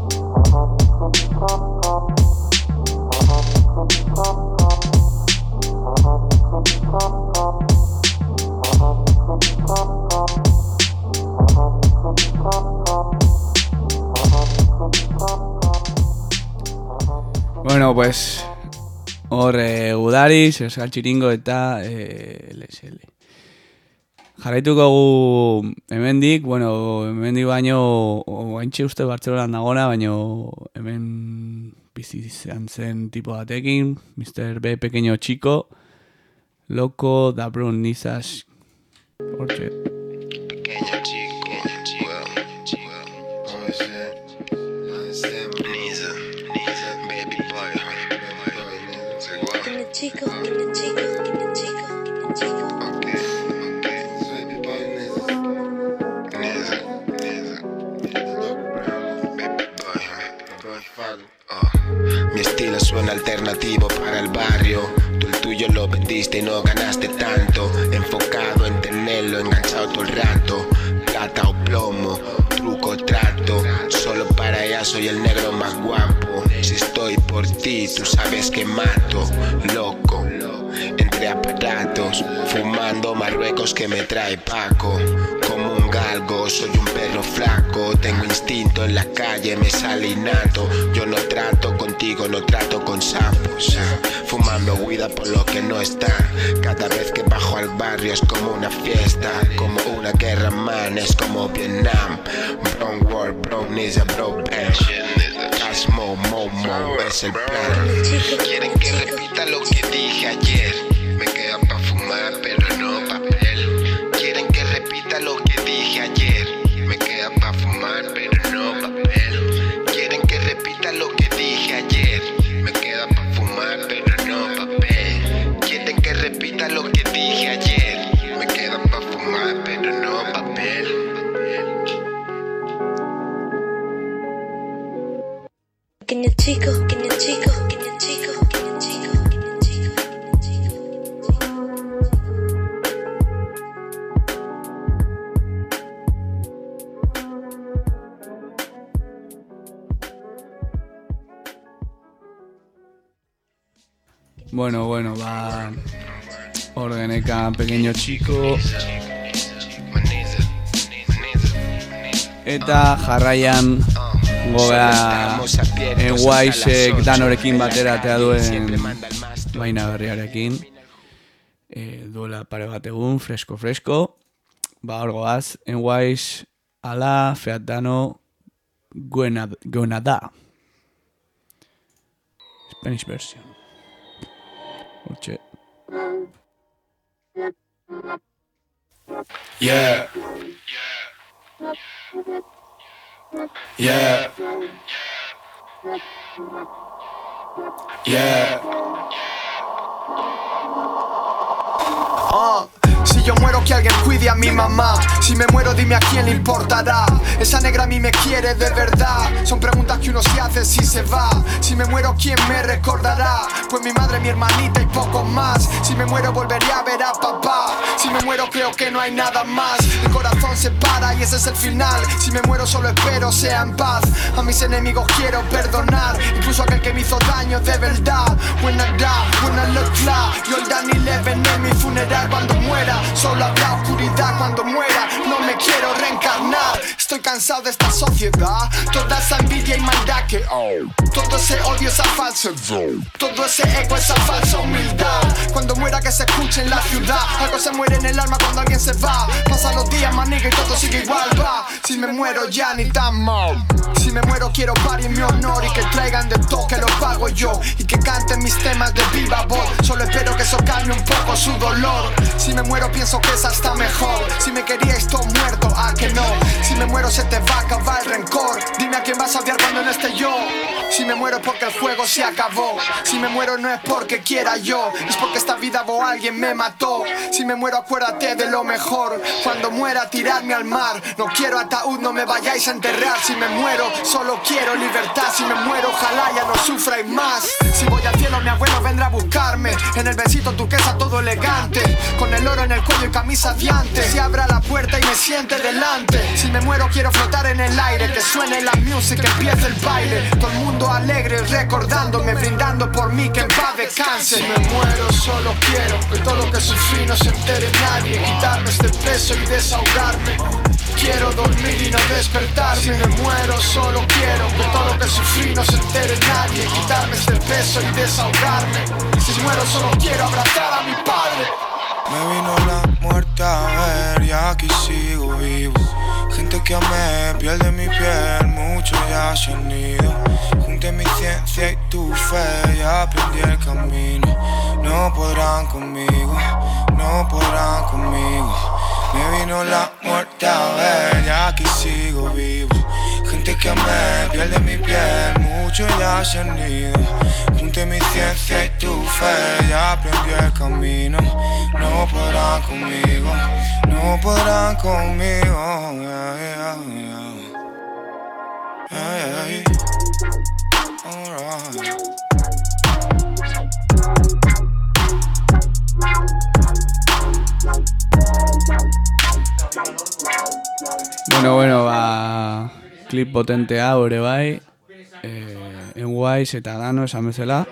Bueno, pues hor eh, Udariz, Euskal Txiringo eta eh, L S L. Jarraituko gu hemendik, bueno, hemendik baino oaintxe uste Bartzelonan dagona, baino hemen bizi izan zen tipo batekin, mister B Pequeño Chico, Loco, Da Brun Nizas, hortxe. Pequeño chico, pequeño chico, chico, Niza, Niza, baby boy, Pequeño chico, pequeño chico, pequeño chico, pequeño chico. Okay, okay, baby boy, Niza, Niza, Niza, baby boy, boy, oh. Mi estilo suena alternativo para el barrio. Tú el tuyo lo vendiste y no ganaste tanto. Enfocado en tenerlo enganchado todo el rato. Plata o plomo, truco o trato. Solo para ella soy el negro más guapo. Si estoy por ti, tú sabes que mato. Loco, entre aparatos, fumando Marruecos que me trae Paco. Como un galgo, soy un perro flaco. Tengo instinto en la calle, me sale innato. Yo no trato contigo, no trato con sapos. Fumando huida por lo que no está. Cada vez que bajo al barrio es como una fiesta. Como una guerra, man, es como Vietnam. Brown War, Brown Nizza, Bro Bang. Casmo, Mo, Mo, es el plan. Quieren que repita lo que dije ayer. Me queda pa' fumar, pero no papel. Quieren que repita lo que dije ayer. Me queda pa' fumar, pero no papel. Quieren que repita lo que dije ayer. Me queda pa' fumar, pero no papel. Quieren que repita lo que dije ayer. Me queda pa' fumar, pero no papel. Pequeño chico, pequeño chico, pequeño chico, pequeño chico, pequeño chico, pequeño chico. Bueno, bueno, va hor geneka Pequeño Chico. Eta jarraian gobea Enwaisek danorekin batera atea duen baina berriarekin. E, duela pare bat egun, fresko-fresko. Ba hor goaz, Enwais ala Feat Dano Guenada. Spanish version. Hortxe. Yeah. Yeah. Yeah. Uh, si Si yo muero que alguien cuide a mi mamá. Si me muero dime a quién le importará. Esa negra a mí me quiere de verdad. Son preguntas que uno se hace si se va. Si me muero quién me recordará. Pues mi madre, mi hermanita y poco más. Si me muero volvería a ver a papá. Si me muero creo que no hay nada más. El corazón se para y ese es el final. Si me muero solo espero sea en paz. A mis enemigos quiero perdonar, incluso aquel que me hizo daño de verdad. When I die, when I look fly, Jordan Eleven en mi funeral. Cuando muera, solo habrá oscuridad. Cuando muera, no me quiero reencarnar. Estoy cansado de esta sociedad, toda esa envidia y maldad que oh. Todo ese odio, esa falsedad, todo ese ego, esa falsa humildad. Cuando muera que se escuche en la ciudad. Algo se muere en el alma cuando alguien se va. Pasan los días, maniga, y todo sigue igual, va. Si me muero ya ni tan mal. Si me muero quiero party en mi honor. Y que traigan de todo que lo pago yo. Y que canten mis temas de viva voz. Solo espero que eso calme un poco su dolor. Si me muero pienso que es hasta mejor. Si me queríais todo muerto, ¿a que no? Si me muero se te va a acabar el rencor. Dime a quién vas a odiar cuando no esté yo. Si me muero es porque el juego se acabó. Si me muero no es porque quiera yo. Es porque esta vida o alguien me mató. Si me muero acuérdate de lo mejor. Cuando muera tiradme al mar. No quiero ataúd, no me vayáis a enterrar. Si me muero solo quiero libertad. Si me muero ojalá ya no sufráis más. Si voy al cielo mi abuelo vendrá a buscarme. En el besito turquesa todo elegante. Con el oro en el cuello y camisa diante. Si abra la puerta y me siente delante. Si me muero quiero flotar en el aire. Que suene la music, que empiece el baile. Todo el mundo alegre recordándome, brindando por mí que en paz descanse. Si me muero solo quiero que todo lo que sufrí no se entere nadie. Quitarme este peso y desahogarme. Quiero dormir y no despertarme. Si me muero solo quiero que todo lo que sufrí no se entere nadie. Quitarme este peso y desahogarme. Si muero solo quiero abrazar a mi padre. Me vino la muerte a ver y aquí sigo vivo. Gente que amé, piel de mi piel, muchos ya se han ido. Junté mi ciencia y tu fe y aprendí el camino. No podrán conmigo, no podrán conmigo. Me vino la muerte a ver y aquí sigo vivo. Gente que amé, piel de mi piel, muchos ya se han ido. Junté mi ciencia y tu fe y aprendí el camino. No podrán conmigo, no podrán conmigo. Yeah, yeah, yeah. Yeah, yeah. Alright. Bueno, bueno, ba, klip potentea hori bai, eh, Enwise eta Dano esan bezala.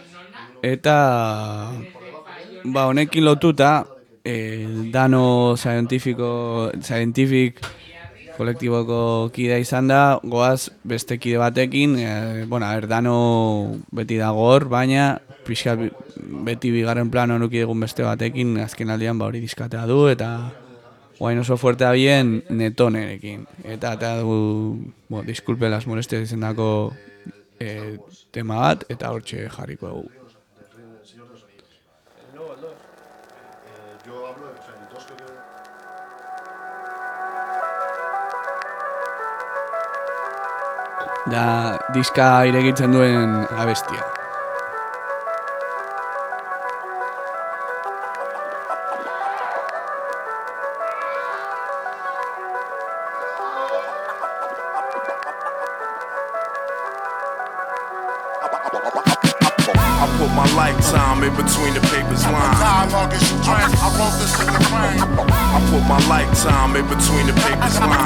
Eta, ba, honekin lotuta, eh, Dano Scientifico, Scientific kolektiboko kidea izan da, goaz beste kide batekin, eh, bueno, a ver, Dano beti dago hor, baina pixka beti bigarren plano nuki egun beste batekin, azken aldean ba hori diskatea du, eta guain oso fuertea bien Netonerekin. Eta, eta du, bueno, disculpe las molestias izendako eh, tema bat, eta hortxe jarriko dugu. Da, diska iregitzen duen abestia. I put my lifetime in between the papers lines. I wrote this in the rain. I put my lifetime in between the papers lines.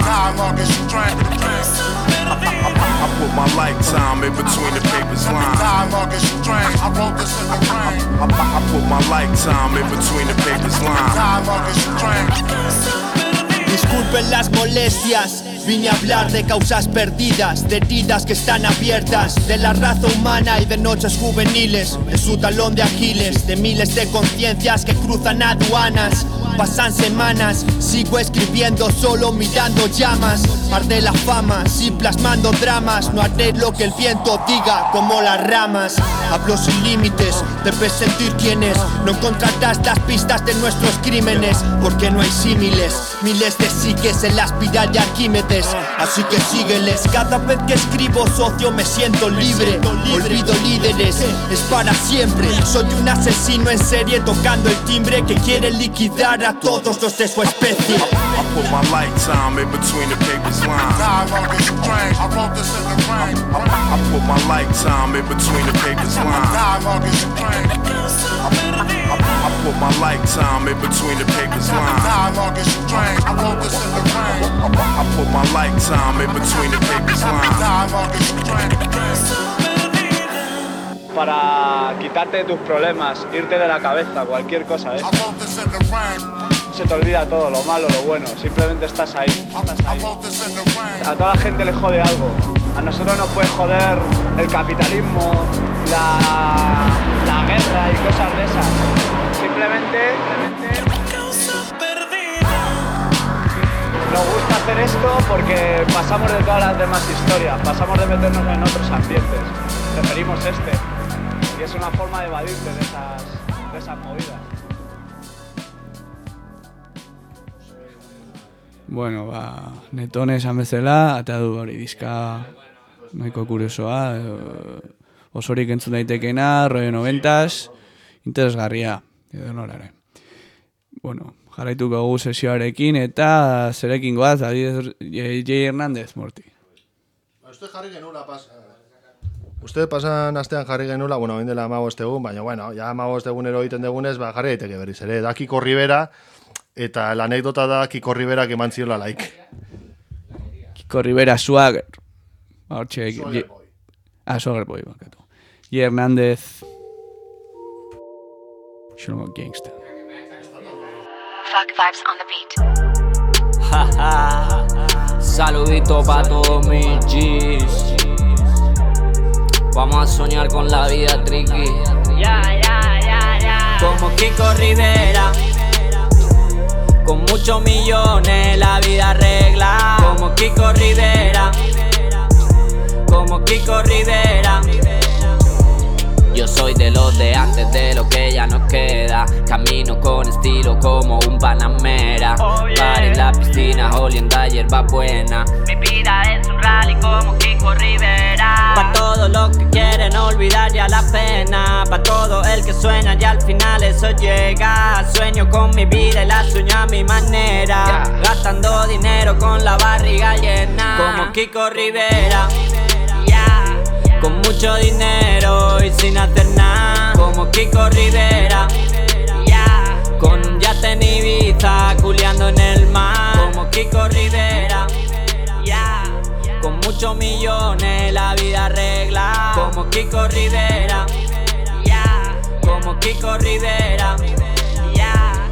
I put my lifetime in between the papers lines. I wrote this in the rain. I put my lifetime in between the papers lines. Disculpen las molestias, vine a hablar de causas perdidas, de heridas que están abiertas, de la raza humana y de noches juveniles, de su talón de Aquiles, de miles de conciencias que cruzan aduanas. Pasan semanas, sigo escribiendo solo mirando llamas. Arde la fama, sí plasmando dramas. No haré lo que el viento diga, como las ramas. Hablo sin límites, debes sentir quién es. No encontrarás las pistas de nuestros crímenes, porque no hay símiles. Miles de psiques en la espiral de Arquímedes. Así que sígueles. Cada vez que escribo, socio, me siento libre. Olvido líderes, es para siempre. Soy un asesino en serie tocando el timbre que quiere liquidar a todos los de su especie. I put my lifetime in between the paper's lines. Time on this train, I wrote this in the rain. I, I, I put my lifetime in between the paper's lines. Time on this train. I, I, I put my lifetime in between the paper's lines. Time on this train, I wrote this in the rain. I, I put my lifetime in between the paper's lines. Time on this train. Para quitarte tus problemas, irte de la cabeza, cualquier cosa, ¿eh? Se te olvida todo, lo malo, lo bueno, simplemente estás ahí, estás ahí. A toda la gente le jode algo, a nosotros nos puede joder el capitalismo, la, la guerra y cosas de esas. Simplemente, simplemente nos gusta hacer esto porque pasamos de todas las demás historias, pasamos de meternos en otros ambientes, preferimos este. Y es una forma de evadirte de esas, de esas movidas. Bueno, ba, netone esan bezala, ata du hori diska nahiko kuriosoa, e, osorik entzun daitekena, rollo noventas, interesgarria, edo norare. Bueno, jarraituko gu sesioarekin eta zerekin goaz, adibidez, J. Hernández, Morti. Uste jarri genula pasa. Uste pasan astean jarri genula, bueno, hain dela hamabost egun, baina, bueno, ja hamabost egunero egiten degunez, ba, jarri daiteke berriz ere. Da Kiko Rivera, eta la anekdota da Kiko Riverak eman ziola laik. Kiko Rivera Swagger. Hortxe, Swagger Boy. Ah, Swagger Boy, bakatu. J. Hernández. Xolongo Gangsta. Fuck vibes on the beat. Jaja. Saludito pa' todos mis G's. Vamos a soñar con la vida tricky. Ya, ya, ya, ya. Como Kiko Rivera, con muchos millones la vida arregla. Como Kiko Rivera, como Kiko Rivera. Yo soy de los de antes, de lo que ya nos queda. Camino con estilo como un Panamera. Oh, yeah. Par en la piscina, oliendo a hierba buena. Mi vida es un rally como Kiko Rivera. Pa' todos los que quieren olvidar ya la pena. Pa' todo el que sueña y al final eso llega. Sueño con mi vida y la sueño a mi manera. Yeah. Gastando dinero con la barriga llena. Como Kiko Rivera. Con mucho dinero y sin hacer nada. Como Kiko Rivera, yeah. Con un yate en Ibiza, culeando en el mar. Como Kiko Rivera, yeah. Con muchos millones la vida arregla. Como Kiko Rivera, yeah. Como Kiko Rivera, yeah.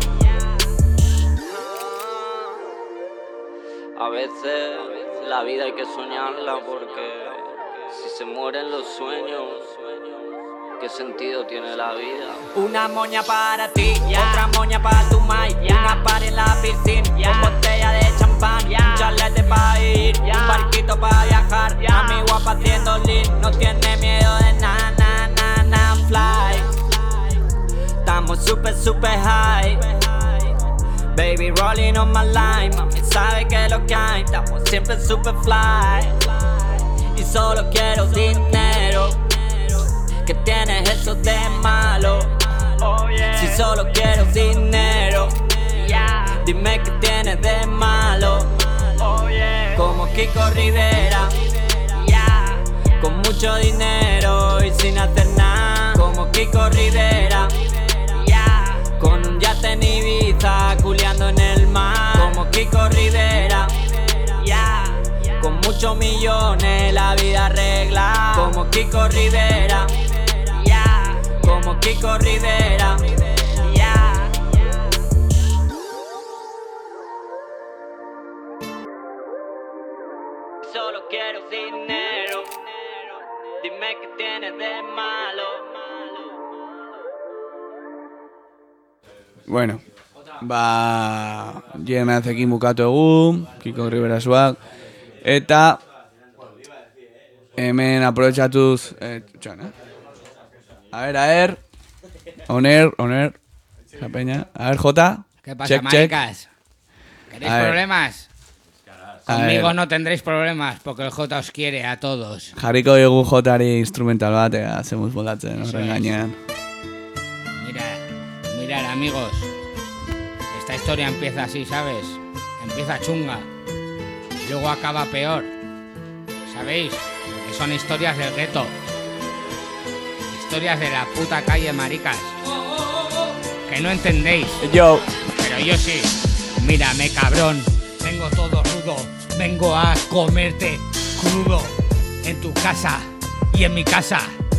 A veces la vida hay que soñarla porque si se mueren los sueños, ¿qué sentido tiene la vida? Una moña para ti, yeah. Otra moña para tu mai, yeah. Una para en la piscina, yeah. Con botella de champán, yeah. Un charlete para ir, yeah. Un barquito para viajar, yeah. A mi guapa haciendo lean, no tiene miedo de na, na, na, na, fly. Estamos super, super high. Baby rolling on my line, mami sabe que lo que hay. Estamos siempre super fly. Y solo quiero dinero. ¿Qué tienes eso de malo? Oh, yeah. Si solo quiero dinero, yeah. Dime qué tienes de malo. Oh, yeah. Como Kiko Rivera, yeah. Con mucho dinero y sin hacer nada. Como Kiko Rivera, yeah. Con un yate en Ibiza, culeando en el mar. Como Kiko Rivera, yeah. Con muchos millones la vida arregla. Como Kiko Rivera, yeah. Como Kiko Rivera, yeah. Solo quiero dinero. Dime qué tienes de malo. Bueno, ba, J. Hernández ekin bukatu egu, Kiko Rivera Swag. Eta hemen aprobetxatuz eh, txan, eh? A ver, a ver. Oner, oner. La peña. A ver, Jota. ¿Qué pasa, check, maricas? check. ¿Queréis A ver. problemas? A Conmigo ver. no tendréis problemas, porque el J os quiere a todos. Jarriko dugu Jotari instrumental bat, ega, zemuz moldatzen, Eso horren es. gainean. Mirad, mirad, amigos. Esta historia empieza así, ¿sabes? Empieza chunga. Y luego acaba peor. ¿Sabéis? Porque son historias del gueto. Historias de la puta calle, maricas. Que no entendéis. Yo. Pero yo sí. Mírame, cabrón. Vengo todo rudo. Vengo a comerte crudo. En tu casa y en mi casa.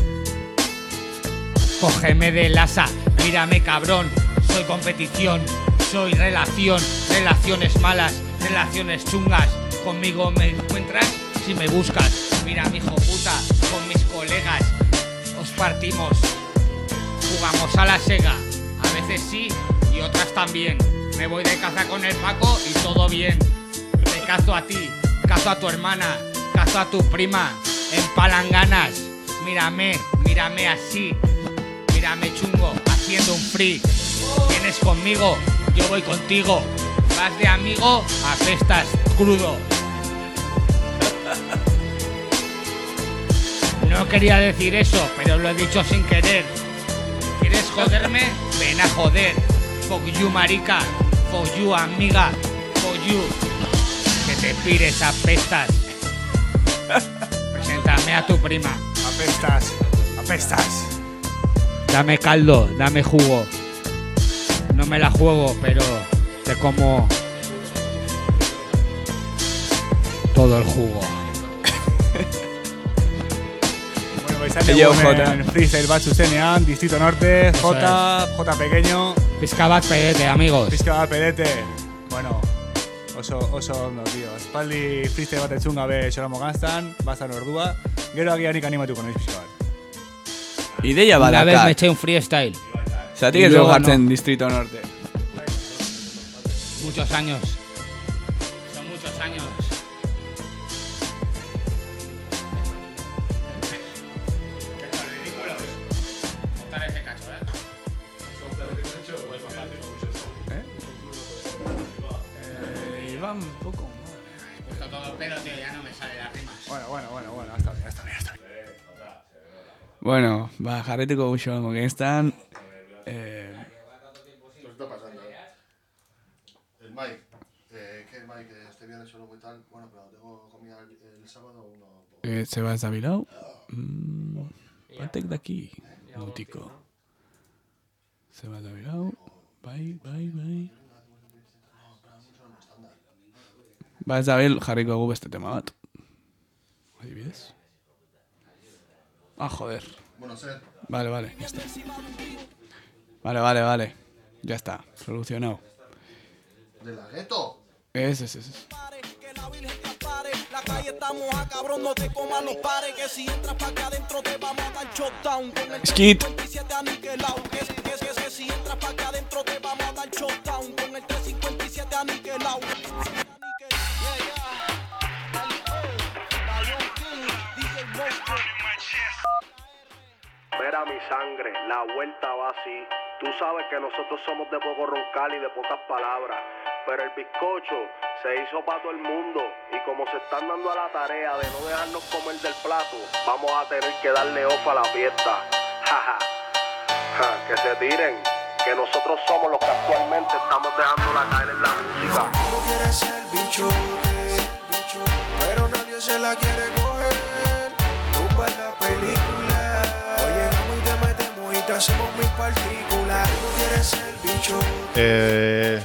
Cógeme del asa. Mírame, cabrón. Soy competición. Soy relación. Relaciones malas. Relaciones chungas. Conmigo me encuentras si me buscas. Mira, mi hijo puta. Con mis colegas. Os partimos. Jugamos a la Sega. A veces sí y otras también. Me voy de caza con el Paco y todo bien. Te cazo a ti, cazo a tu hermana, cazo a tu prima. En palanganas. Mírame, mírame así. Mírame chungo, haciendo un free. Vienes conmigo, yo voy contigo. Vas de amigo, apestas crudo. No quería decir eso, pero lo he dicho sin querer. ¿Quieres joderme? Ven a joder. Fuck you, marica. Fuck you, amiga. Fuck you. Que te pires, apestas. Preséntame a tu prima. Apestas, apestas. Dame caldo, dame jugo. No me la juego, pero te como todo el jugo. Bueno, vais a Yo, en Jota. el freestyle bat zuzenean, Distrito Norte, Eso J, J pequeño. Pizka bat pedete, amigos. Pizka bat pedete. Bueno, oso, oso ondo, tío. Espaldi freestyle bat entzun gabe xoramo ganztan, bazan ordua. Gero agianik animatuko noiz pixka bat. Ideia Una vez me badakar. eché un freestyle. Zatik Y ez luego dugu jartzen no. Distrito Norte. Muchos años. Son muchos años. Contar ese cacho, ¿eh? Eh, Iván, un poco. He puesto todo el pedo, tío, ya no me sale las rimas. Bueno, bueno, bueno, bueno, hasta bien, hasta bien, hasta bien. Bueno, ba, jarretuko guxo gongo genztan. Eh, ¿Qué está pasando? El Mike. Eh, ¿Qué Mike? Este viernes solo y tal. Bueno, pero tengo comida el, el sábado uno. eh, Zeba ez da bilau. Mm, batek daki, mutiko. Zeba ez da bilau. Bai, bai, bai. Ba ez da bil, jarriko egu beste tema bat. Adibidez. Ah, joder. Bueno, ser. Vale, vale, ya está. Vale, vale, vale. Ya está, solucionado. ¿De la gueto? Es, es, es. La calle está moja, cabrón, no te comas los pares. Que si entras pa' acá adentro te vamos a dar shutdown. Con el Skit. trescientos cincuenta y siete aniquilado. Que, que, que, que si entras pa' acá adentro te vamos a dar shutdown. Con el trescientos cincuenta y siete aniquilado. Mira mi sangre, la vuelta va así. Tú sabes que nosotros somos de poco roncal y de pocas palabras. Pero el bizcocho se hizo para todo el mundo. Y como se están dando a la tarea de no dejarnos comer del plato, vamos a tener que darle off a la fiesta. Jaja. Ja, que se tiren, que nosotros somos los que actualmente estamos dejándola caer en la música. Tú quieres ser bicho, bicho, pero nadie se la quiere coger. Tumba la película, oye, vamos y te metemos y te hacemos mil partículas. Tú quieres ser bicho. Eh,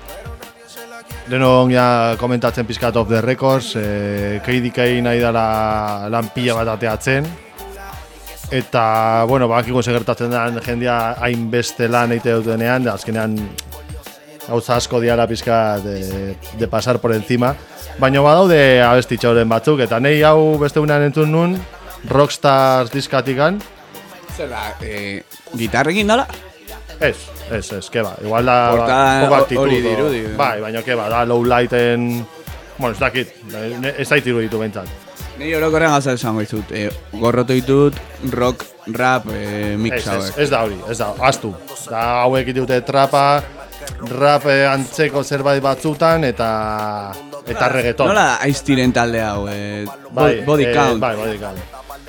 Leno ja komentatzen pizkat off the records, eh, K D K nahi dela lan pila bat ateatzen. Eta, bueno, badakigu segertatzen den jendea hainbeste lan eite dutenean, da azkenean gauza asko diara pizkat de, de pasar por encima. Baina badaude abestitxoren batzuk, eta nahi hau beste unean entzun nun, Rockstars diskatikan. Zer da, eh, gitarrekin dala? Ez, ez, ez, keba. Igual da Portada poco actitud. hori o- dirudi. Bai, baina keba, da low lighten Bueno, ez dakit, ne- ez zait iruditu behintzat. Ni orokorren gauza esango dizut, e, gorrotu ditut rock, rap, e, mix Ez, ez, hauek. ez da hori, ez da, astu. Da hauek dute trapa, rap eh, antzeko zerbait batzutan eta eta reggaeton. Nola da aiztiren talde hau, e, Bai, body eh, count? Bai, body count.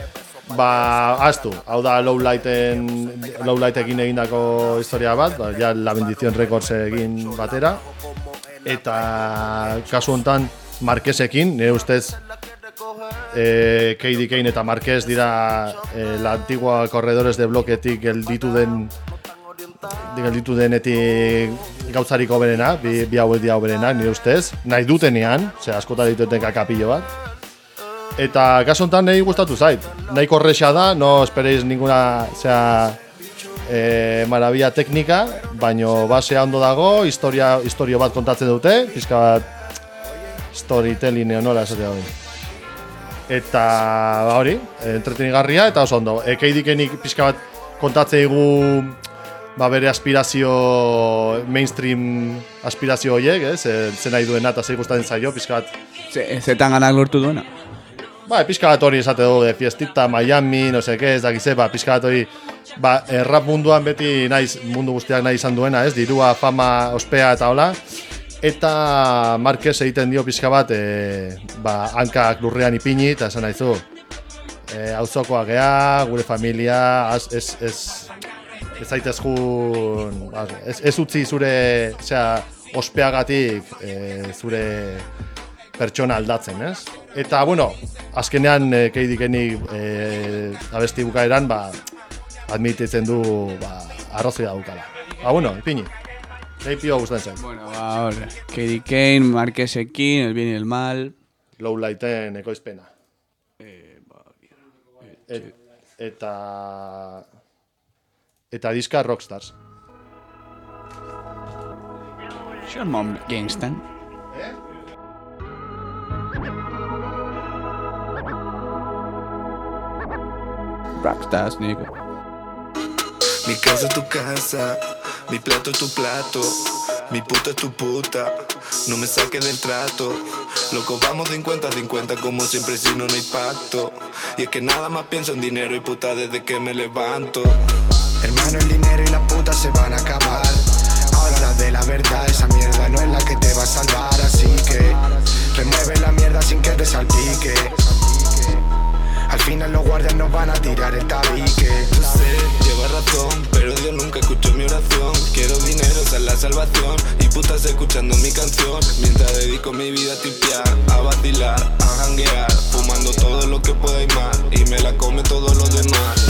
Ba, astu, hau da Lowlighten, Lowlightekin egindako historia bat, ba, ja La Bendición Records egin batera. Eta kasu hontan Marquesekin, nire ustez eh, K D Kane eta Marquez dira eh, la antigua Corredores de Bloketik gelditu den gelditu denetik gauzarik hoberena, bi, bi hauek dira hoberena, nire ustez, nahi dutenean, ze askotan dituten kakapillo bat. Eta kasu honetan nahi gustatu zait. Nahi korrexa da, no esperéis ninguna, sea, eh, maravilla teknika, baino basea ondo dago, historia, historio bat kontatzen dute, pizka bat storytelling neonola esatea hori. Eta ba hori, entretenigarria eta oso ondo. E, Keidikenik pizka bat kontatzen digu ba bere aspirazio mainstream aspirazio horiek, ez? E, zen nahi duena eta zer gustatzen zaio, pizka bat Zetan ganak lortu duena? Ba, pizka bat hori esate dugu, de fiestita, Miami, no sé qué, ez dakize, ba, pizka bat hori, ba, rap munduan beti naiz, mundu guztiak nahi izan duena, ez, dirua, fama, ospea eta hola, eta Marquez egiten dio pizka bat, e, ba, hankak lurrean ipini, eta esan nahizu, e, auzokoak gea, gure familia, az, ez, ez, ez zaitezkun, ez, ez utzi zure, osea, ospeagatik, e, zure pertsona aldatzen, ez? Eta, bueno, azkenean e, Keidikenik e, abesti bukaeran, ba, admititzen du, ba, arrazoi daukala. Ba, bueno, ipini. Leipio gustatzen. Bueno, ba, hori. K D Kane, Marquesekin, El Bien y el Mal. Lowlighten ekoizpena. Eh, ba, Et, eta... Eta diska Rockstars. Sean Mom Gangstan. Rockstars, nigga. Mi casa es tu casa, mi plato es tu plato, mi puta es tu puta, no me saques del trato. Loco, vamos cincuenta a cincuenta como siempre si no, no hay pacto. Y es que nada más pienso en dinero y puta desde que me levanto. Hermano, el dinero y la puta se van a acabar. Ahora la de la verdad, esa mierda no es la que te va a salvar. Así que remueve la mierda sin que te salpique. Al final los guardias nos van a tirar el tabique. Yo sé, lleva razón, pero Dios nunca escuchó mi oración. Quiero dinero, esa es la salvación. Y putas escuchando mi canción, mientras dedico mi vida a tipear, a vacilar, a janguear, fumando todo lo que pueda y más, y me la come todo lo demás.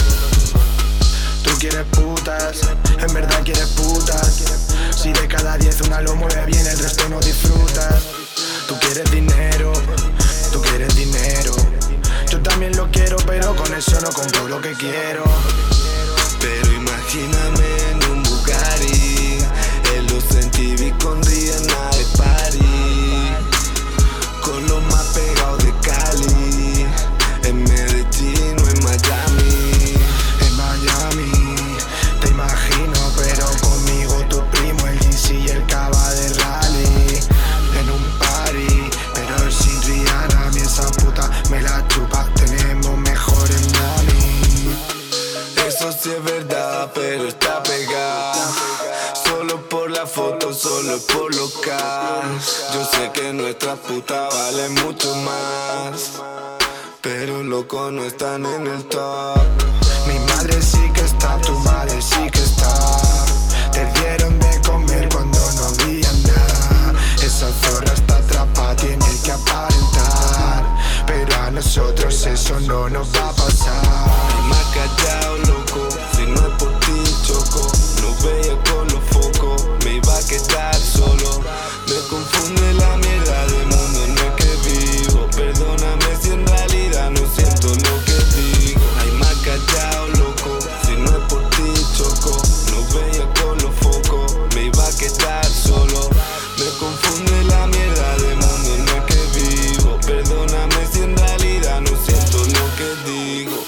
Tú quieres putas, en verdad quieres putas. Si de cada diez una lo mueve bien, el resto no disfrutas. Tú quieres dinero, tú quieres dinero. Yo también lo quiero, pero con eso no compro lo que quiero. Pero imagíname en un Bugatti, en los M T V con Rihanna de Party, con los más pegados de Cali, en Medellín o en Miami. En Miami, te imagino, pero conmigo tu primo, el G C y el Cava de Rally. En un party, pero sin Rihanna, mi esa puta me la chupa, tenemos mejores money. Eso sí es verdad, pero está pegada. Solo por la foto, solo por lo cash. Yo sé que nuestras putas valen mucho más, pero loco no están en el top. Mi madre sí que está, tu madre sí que está. Te dieron de comer cuando no había nada. Esa zorra está atrapada, tiene que aparentar. Pero a nosotros eso no nos va a pasar. Más callado, loco, si no es por ti, choco. No veía con los focos, me iba a quedar solo. Me confunde la mierda del mundo en el que vivo. Perdóname si en realidad no siento lo que digo. Hay más callado, loco, si no es por ti, choco. No veía con los focos, me iba a quedar solo. Me confunde la mierda del mundo en el que vivo. Perdóname si en realidad no siento lo que digo.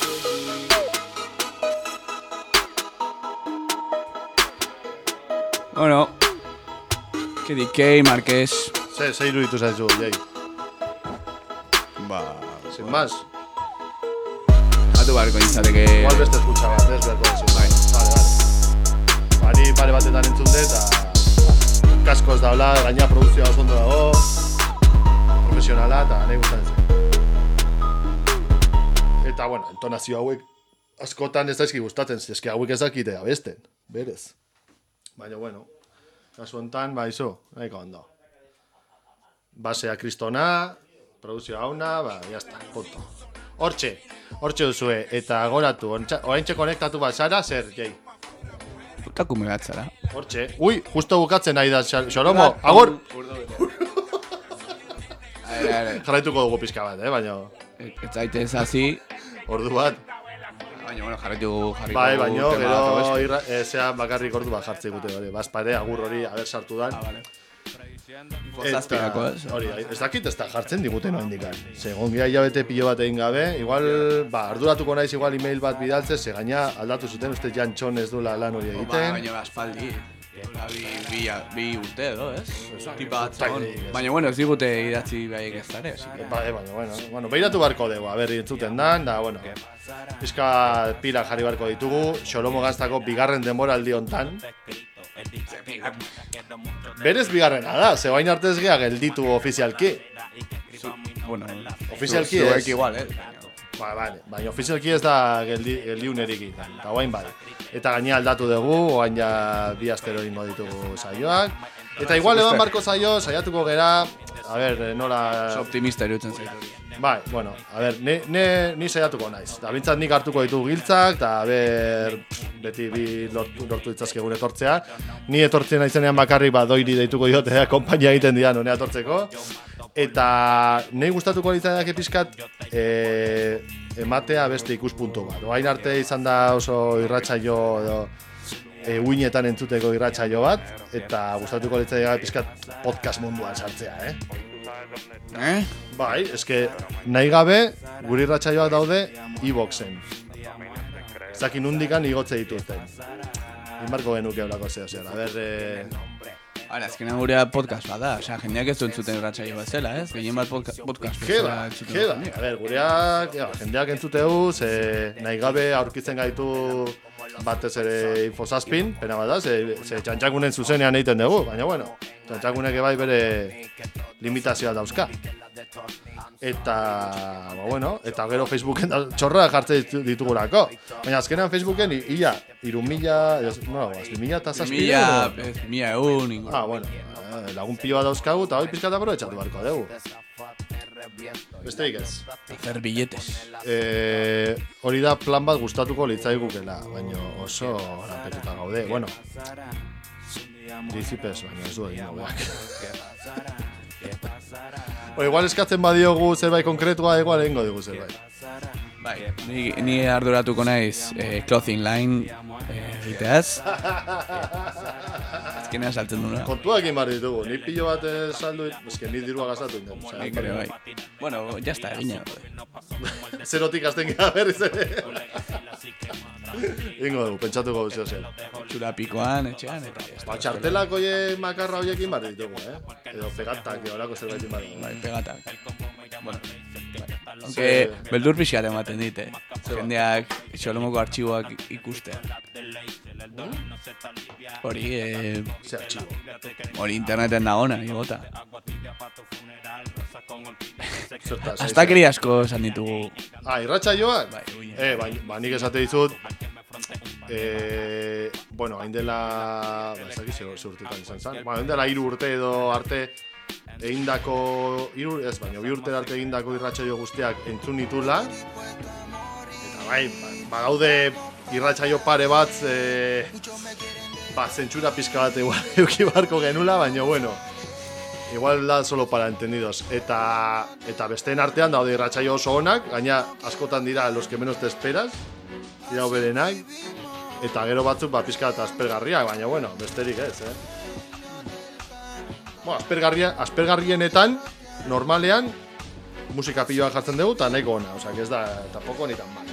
Bueno, K D K, Marquez. Ze, ze iruditu zaizu, jai. Ba... Sin más. Atu barko izateke... Igual beste eskutsa bat, ez beharko dezu. Bai. Vale, vale. Bari pare batetan entzun dut, eta... Kaskoz daula, gaina produzioa oso ondo dago. Profesionala, eta nahi gustatzen zen. Eta, bueno, entonazio hauek askotan ez daizki gustatzen, eski hauek ez dakite abesten, berez. Baina, bueno, kasu honetan, ba, izo, nahiko ondo. Basea kristona, produzioa hauna, ba, jazta, punto. Hortxe, hortxe duzue, eta goratu, oraintxe konektatu bat zara, zer, jai? Putakume bat zara. Hortxe, ui, justo bukatzen nahi da, Xoromo, agur! Jarraituko dugu pizka bat, eh, baina... Ez zaite ez hazi... Ordu bat. Baina, bueno, jarraitu... Bai, baina, gero, zean bakarrik ordu bat jartze gute, bazpare, agur hori, haber sartu dan. Eta, hori, ez dakit ez da jartzen diguten noa indikan. Segon gira hilabete pilo bat egin gabe, igual, ba, arduratuko naiz igual email bat bidaltze, ze gaina aldatu zuten, uste Jantxon ez duela lan hori egiten. Baina, aspaldi, bi urte edo, ez? Tipa bat zegoen. Baina, bueno, ez digute idatzi behaiek ez dara, baina, bueno, bueno, behiratu barko dugu, berri entzuten dan, da, bueno, pizka pila jarri barko ditugu, Xolomo Gaztako bigarren denboraldi hontan. Berez bigarrena da, ze bain arte ez geha gelditu ofizialki. Bueno, ofizialki ez. Zuek igual, eh? Ba, vale, baina ofizialki ez da geldi, geldiunerik izan, eta guain bai. Eta gaina aldatu dugu, guain ja bi astero ingo ditugu saioak. Eta igual eban barko saio, saiatuko gera, a ber, nola... Optimista erutzen zaitu. Bai, bueno, a ber, ni, ni, ni saiatuko naiz. Da bintzat nik hartuko ditugu giltzak, eta a ber, beti bi lortu, lortu ditzazke gure etortzea. Ni etortzen naizenean bakarrik ba doiri deituko diote, konpainia egiten dian honea etortzeko. Eta nahi gustatuko litzaidak pizkat e, ematea beste ikuspuntu bat. Oain arte izan da oso irratsaio edo e, uinetan entzuteko irratsaio bat, eta gustatuko litzaidak pizkat podcast munduan sartzea, eh? Eh? Bai, eske nahi gabe gure irratsaioak daude iVoxen. Zakin hundikan igotze dituzten. Inbarko genuke holako zeo zer. A ber, eh... Ara, azkenean gurea podcast bat da, osea, jendeak ez du entzuten irratsaio bat zela, ez? Gehien bat podcast Jeda, jeda. A ber, gureak, ja, jendeak entzuteu, ze nahi gabe aurkitzen gaitu batez ere infosazpin, pena bat da, ze, ze txantxakunen zuzenean egiten dugu, baina bueno, txantxakunek bai bere limitazioa dauzka. Eta, ba bueno, eta gero Facebooken txorra jartze ditugurako. Baina azkenean Facebooken ia, iru mila, no, azti mila eta zazpi mila, mila egun, ingo. Ah, bueno, lagun pioa dauzkagu eta hoi pizkat aprobetxatu barko dugu. Besteik ez. Zer billetes. Eh, hori da plan bat gustatuko litzaigukela, baina oso rapetuta gaude. Bueno, dizipez, baina ez du egin hauek. O igual eskatzen badiogu zerbait konkretua, igual egingo digu zerbait. Bai, ni, ni arduratuko naiz eh, clothing line egiteaz. Azkenean saltzen duna. Kontuak egin behar ditugu, ni pillo bat saldu, eske ni dirua gastatu inden. Nik ere bai. Bueno, ya está, egina. Zerotik azten gara berriz ere. Ingo dugu, pentsatuko guzio zen. Txurapikoan, etxean, eta... Ba, txartelak oie makarra horiekin behar ditugu, eh? Edo pegatak, edo horako zerbait behar ditugu. Bai, pegatak. Bueno, bai. Aunque, beldur pixkat ematen dite. Jendeak Xolomoko artxiboak ikusteak. Hori, eh... Ze artxibo? Hori interneten nagona, igota. Astakeri asko esan ditugu. Ah, irratsaioak? Bai, eh, ba, ba, nik esate dizut, eh, bueno, hain dela, ba, ez dakiz ze urtetan izan zen, ba, hain dela hiru urte edo arte egindako, hiru, ez, baina bi urte arte egindako irratsaio guztiak entzun ditula, eta bai, ba, gaude irratsaio pare bat, eh, ba, zentsura pizka bat igual euki barko genula, baina, bueno, igual da solo para entendidos. Eta, eta besteen artean daude irratsaio oso onak, gaina askotan dira los que menos te esperas, dira oberenak, eta gero batzuk ba, pizka eta aspergarriak, baina bueno, besterik ez, eh? Bueno, aspergarria, aspergarrienetan, normalean, musika piloak jartzen dugu, eta nahiko ona, osea, que ez da, tampoco ni tan mal.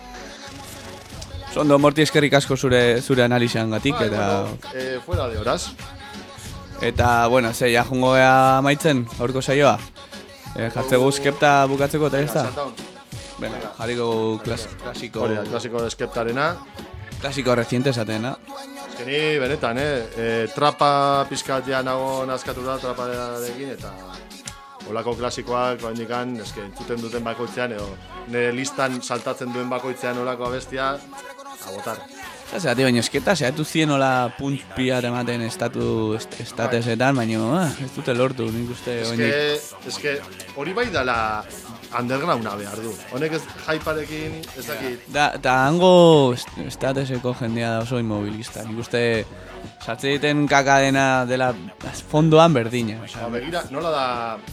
Sondo, Morti, eskerrik asko zure, zure analizian gatik, Ba, eta... bueno, eh, fuera de horas. Eta, bueno, ze, ja jungo ea maitzen, aurko saioa. Eh, jartzegu skepta bukatzeko eta ez da? Shutdown. Bena, jarriko klas, klasiko... Hori da, klasiko skeptarena. Klasiko reciente esatena. Ez que ni, benetan, eh? E, trapa pizkat ja nago nazkatu da, traparekin, eta... Olako klasikoak, oindikan, ez que entzuten duten bakoitzean, edo nire listan saltatzen duen bakoitzean olako abestia, a botar. Eta zehati, baina esketa, zehatu zien ola punch pia ematen estatu est, estatesetan, baina ah, ez dute lortu, nik uste oindik. Ez que hori bai dala undergrounda behar du. Honek ez hyparekin, ez dakit. Da, da hango estateseko jendea da oso inmobilista, nik uste sartze egiten kakadena dela fondoan berdina. O sea, ba, begira, nola da,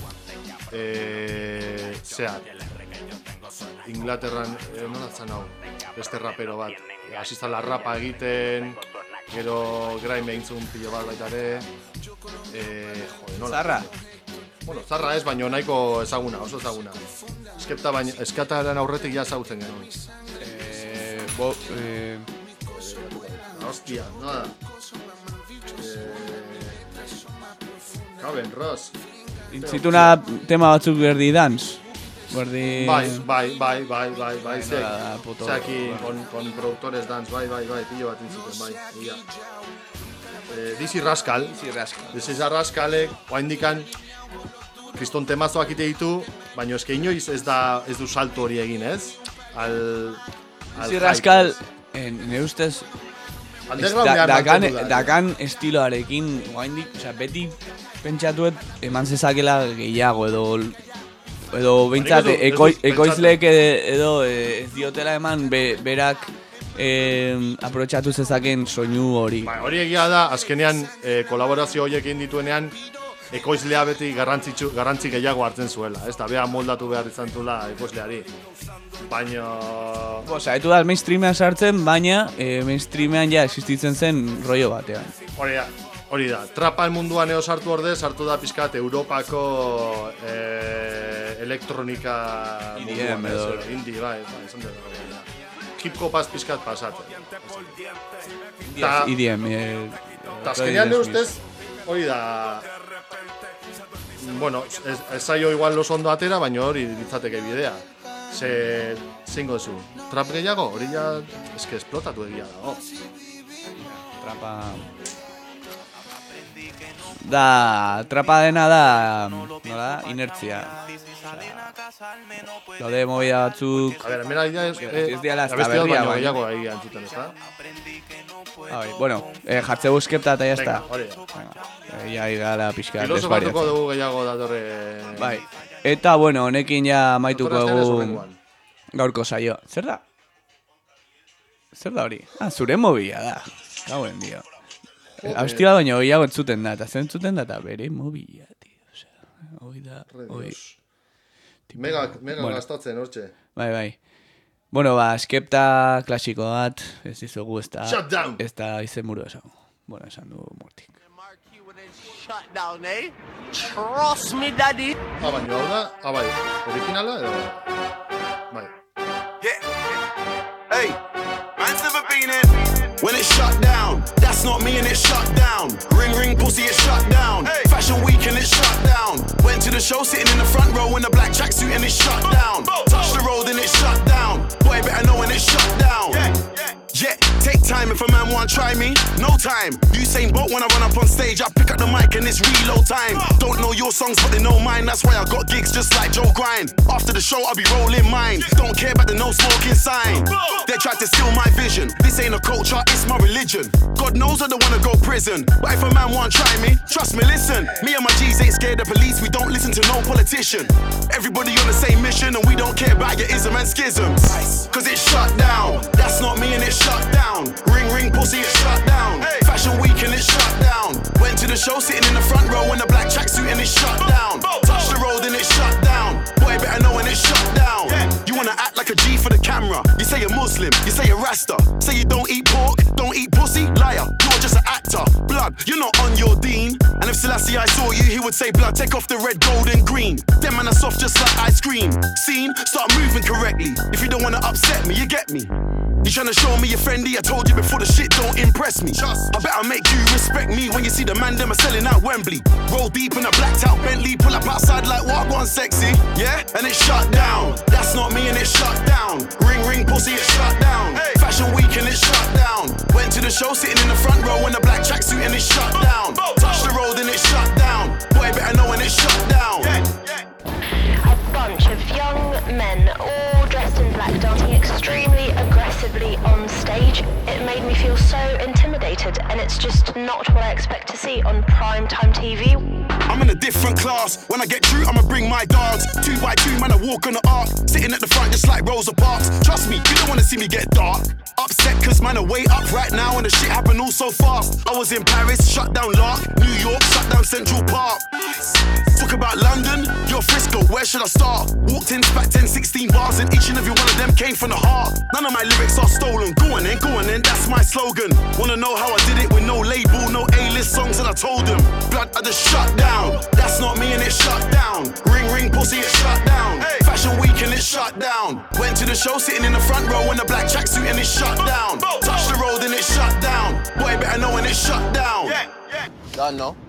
eh, zea, Inglaterran, eh, nola zan hau, beste rapero bat. Asizala rapa egiten, gero grime egintzun pilo bat baita ere. Eh, jode, nola? Zarra? Bueno, zarra ez, baina nahiko ezaguna, oso ezaguna. Eskepta baina, eskataren aurretik ja ezagutzen genuen. Eh, bo, eh... Hostia, nada. Eh... Caben, Ross. Intzituna tema batzuk berdi dance. Berdi... Bai, bai, bai, bai, bai, bai, zek. puto. Zeki, con, con productores dance, bai, bai, bai, pillo bat intzuten, bai, ia. Eh, Dizzy Rascal. Dizzy Rascal. Dizzy Rascalek, oaindikan, kriston temazoak ite ditu, baina eske inoiz ez da, ez du salto hori egin, ez? Al... Dizzy Rascal, nire ustez... Dakan, dakan estiloarekin, oaindik, osea, beti pentsatuet eman zezakela gehiago, edo... edo behintzat eko, ekoizleek edo ez diotela eman be, berak eh, aprobetxatu zezaken soinu hori. Ba, hori egia da, azkenean eh, kolaborazio horiek egin dituenean ekoizlea beti garrantzitsu, garrantzi gehiago hartzen zuela, ez da, beha moldatu behar izan zuela ekoizleari. Baina... Bo, saiatu da mainstreamean sartzen, baina eh, mainstreamean ja existitzen zen rollo batean. Hori da. Hori da, trapan munduan eo sartu orde, sartu da pizkat Europako eh, elektronika munduan, edo, indie, bai, bai, esan dut. Hip-hopaz pizkat pasatzen. I D M. Eta azkenean nire ustez, hori da... Bueno, ez, ez zaio igual oso ondo atera, baina hori ditzateke bidea. Ze, zingo zu, trap gehiago, hori ja, eske esplotatu egia da, oh. Trapa... Da, trapa dena da, nola, inertzia. Gaude o sea, movida batzuk... A ver, mera idea ez... Ez diala hasta berria, baina gehiago egia entzuten, ez da? Ah, bai, bueno, eh, jartzeu skepta eta jazta. Venga, hori da. Ja, igala pixka desbariatzen. Filosofatuko dugu gehiago datorre... Bai, eta, bueno, honekin ja maituko egun gaurko saio. Zer da? Zer da hori? Ah, zure mobila da. Gauen, dio. Abesti bat baina gehiago entzuten da, eta zen entzuten da, eta bere mobila, tio. Osea, hoi da, hoi. Mega, mega bueno, gastatzen, hortxe. Bai, bai. Bueno, ba, skepta klasiko bat, ez dizugu ez da... Shut down! Ez da izen buru esan. Bueno, esan du mortik. Shut down, eh? Trust me, daddy! Ah, baina hau da, ah, bai, originala edo... Bai. Yeah! Hey! Man's never been in! When it's shut down, that's not me and it's shut down. Ring ring pussy, it's shut down. Hey. Fashion week and it's shut down. Went to the show sitting in the front row in a black tracksuit and it's shut down. Touch the road and it's shut down. Boy better know when it's shut down. Yeah, yeah. Yeah, take time if a man want try me. No time. Usain Bolt when I run up on stage, I pick up the mic and it's reload time. Don't know your songs but they know mine. That's why I got gigs just like Joe Grind. After the show I'll be rolling mine. Don't care about the no smoking sign. They tried to steal my vision. This ain't a culture, it's my religion. God knows I don't wanna go prison, but if a man want try me, trust me, listen. Me and my G's ain't scared of police. We don't listen to no politician. Everybody on the same mission and we don't care about your ism and schisms. Cause it's shut down. That's not me and it's shut down. Ring ring pussy, it's shut down. Hey. Fashion week and it's shut down. Went to the show sitting in the front row in a black tracksuit and it's shut down. Touch the road and it's shut down. Boy better know when it's shut down. Yeah. You wanna act like a G for the camera. You say you're Muslim, you say you're Rasta. Say you don't eat pork, don't eat pussy. Liar, you're just an actor. Blood, you're not on your dean. And if Selassie I saw you, he would say blood, take off the red, gold and green. Them man are soft just like ice cream. Scene, start moving correctly. If you don't wanna upset me, you get me. You tryna show me you're friendly? I told you before, the shit don't impress me. I better make you respect me when you see the man them are selling out Wembley. Roll deep in a blacked out Bentley, pull up outside like what one sexy, yeah? And it's shut down. That's not me and it's shut down. Ring ring pussy, it's shut down. Fashion week and it's shut down. Went to the show sitting in the front row in a black tracksuit and it's shut down. Touch the road and it's shut down. Boy better know when it's shut down. A bunch of young men, all dressed in black, dancing extremely aggressively on stage. It made me feel so intimidated, and it's just not what I expect to see on primetime T V. I'm in a different class. When I get through, I'ma bring my dogs. Two by two, man, I walk on the arc. Sitting at the front just like Rosa Parks. Trust me, you don't wanna see me get dark. Upset cause man are way up right now and the shit happened all so fast. I was in Paris, shut down Lark. New York, shut down Central Park. Talk about London, you're Frisco, where should I start? Walked in, spat ten, sixteen bars and each and every one of them came from the heart. None of my lyrics are stolen. Go on then, go on then, that's my slogan. Wanna know how I did it with no label, no A-list songs, and I told them blood, I just shut down. That's not me and it's shut down. Ring ring pussy, it's shut down. Fashion week and it's shut down. Went to the show sitting in the front row in a black tracksuit and it's shut down. Touch the road and it's shut down. Boy better know when it's shut down. Done, no?